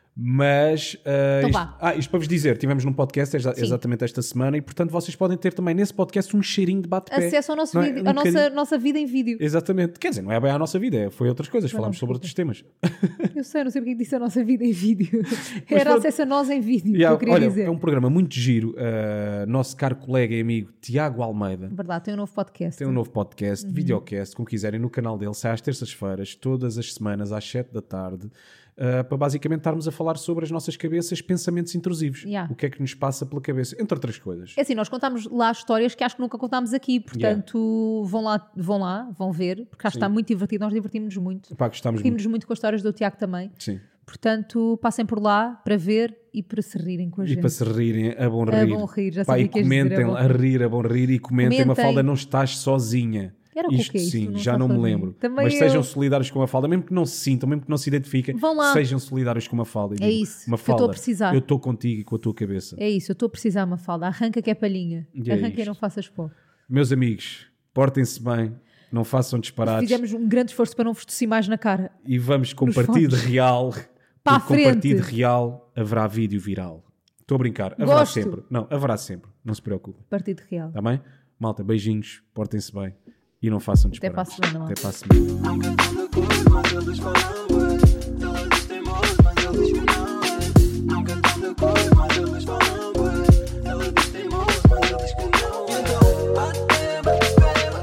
[SPEAKER 2] Mas ah,
[SPEAKER 1] Então
[SPEAKER 2] isto,
[SPEAKER 1] vá.
[SPEAKER 2] ah, isto para vos dizer, tivemos num podcast exa-
[SPEAKER 1] Sim.
[SPEAKER 2] exatamente esta semana e portanto vocês podem ter também nesse podcast um cheirinho de bate-pé.
[SPEAKER 1] Acesso ao nosso
[SPEAKER 2] Não é?
[SPEAKER 1] vídeo,
[SPEAKER 2] Um
[SPEAKER 1] a nossa,
[SPEAKER 2] bocadinho.
[SPEAKER 1] nossa vida em vídeo.
[SPEAKER 2] Exatamente. Quer dizer, não é bem a nossa vida, é- foi outras coisas,
[SPEAKER 1] Não,
[SPEAKER 2] falámos
[SPEAKER 1] não,
[SPEAKER 2] sobre
[SPEAKER 1] desculpa.
[SPEAKER 2] outros temas.
[SPEAKER 1] Eu sei, não sei porque disse a nossa vida em vídeo. Era
[SPEAKER 2] pronto.
[SPEAKER 1] acesso a nós em vídeo,
[SPEAKER 2] Yeah,
[SPEAKER 1] que eu queria
[SPEAKER 2] olha,
[SPEAKER 1] dizer.
[SPEAKER 2] é um programa muito giro. ah, nosso caro colega e amigo Tiago Almeida
[SPEAKER 1] Verdade, tem um novo podcast.
[SPEAKER 2] tem um novo podcast,
[SPEAKER 1] Uhum.
[SPEAKER 2] videocast, como quiserem, no canal dele, sai às terças-feiras, todas as semanas, às sete da tarde, ah, para basicamente estarmos a falar sobre as nossas cabeças, pensamentos intrusivos.
[SPEAKER 1] Yeah.
[SPEAKER 2] O que é que nos passa pela cabeça, entre outras coisas.
[SPEAKER 1] É assim, nós contámos lá histórias que acho que nunca contámos aqui, portanto vão lá, vão lá, vão ver, porque acho que está muito divertido, nós divertimos-nos muito.
[SPEAKER 2] Pá, gostámos muito.
[SPEAKER 1] Rimos-nos muito com as histórias do Tiago também.
[SPEAKER 2] Sim.
[SPEAKER 1] Portanto, passem por lá para ver e para se rirem com a
[SPEAKER 2] E
[SPEAKER 1] gente.
[SPEAKER 2] para se rirem, a bom
[SPEAKER 1] A
[SPEAKER 2] rir.
[SPEAKER 1] bom rir, já
[SPEAKER 2] Pá,
[SPEAKER 1] sabia
[SPEAKER 2] e
[SPEAKER 1] que ias dizer,
[SPEAKER 2] comentem,
[SPEAKER 1] a bom
[SPEAKER 2] a rir, a bom rir, e comentem,
[SPEAKER 1] Comentem.
[SPEAKER 2] Mafalda, não estás sozinha.
[SPEAKER 1] Era o
[SPEAKER 2] Isto
[SPEAKER 1] quê? Isto
[SPEAKER 2] sim,
[SPEAKER 1] não
[SPEAKER 2] já
[SPEAKER 1] está
[SPEAKER 2] não me
[SPEAKER 1] sozinho.
[SPEAKER 2] lembro.
[SPEAKER 1] Também
[SPEAKER 2] Mas
[SPEAKER 1] eu.
[SPEAKER 2] sejam solidários com a Mafalda, mesmo que não se sintam, mesmo que não se identifiquem,
[SPEAKER 1] Vão lá.
[SPEAKER 2] sejam solidários com a Mafalda. E
[SPEAKER 1] É
[SPEAKER 2] digam,
[SPEAKER 1] isso, que eu
[SPEAKER 2] Mafalda,
[SPEAKER 1] estou a precisar.
[SPEAKER 2] eu estou contigo e com a tua cabeça.
[SPEAKER 1] É isso, eu estou a precisar, Mafalda. Arranca que é palhinha.
[SPEAKER 2] E é
[SPEAKER 1] Arranca e
[SPEAKER 2] isto.
[SPEAKER 1] não faças pó.
[SPEAKER 2] Meus amigos, portem-se bem, não façam disparates
[SPEAKER 1] Fizemos um grande esforço para não vos tossir mais na cara.
[SPEAKER 2] e vamos com o
[SPEAKER 1] Nos
[SPEAKER 2] Partido
[SPEAKER 1] fones.
[SPEAKER 2] Real.
[SPEAKER 1] Para a
[SPEAKER 2] porque com o
[SPEAKER 1] frente.
[SPEAKER 2] Partido Real haverá vídeo viral. Estou a brincar, haverá
[SPEAKER 1] Gosto.
[SPEAKER 2] sempre. Não, haverá sempre, não se preocupem.
[SPEAKER 1] Partido Real.
[SPEAKER 2] Está bem? Malta, beijinhos, portem-se bem e não façam
[SPEAKER 1] Até
[SPEAKER 2] disparates.
[SPEAKER 1] para a semana, malta.
[SPEAKER 2] Até para a semana.
[SPEAKER 3] Nunca estão de acordo, mas eles falam bué. Eles teimosos, mas eles que não é. Nunca estão de acordo, mas eles falam bué. Eles teimosos, mas eles que não é. Então bate, bate,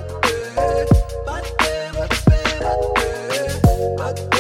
[SPEAKER 3] bate, bate, bate, bate, bate.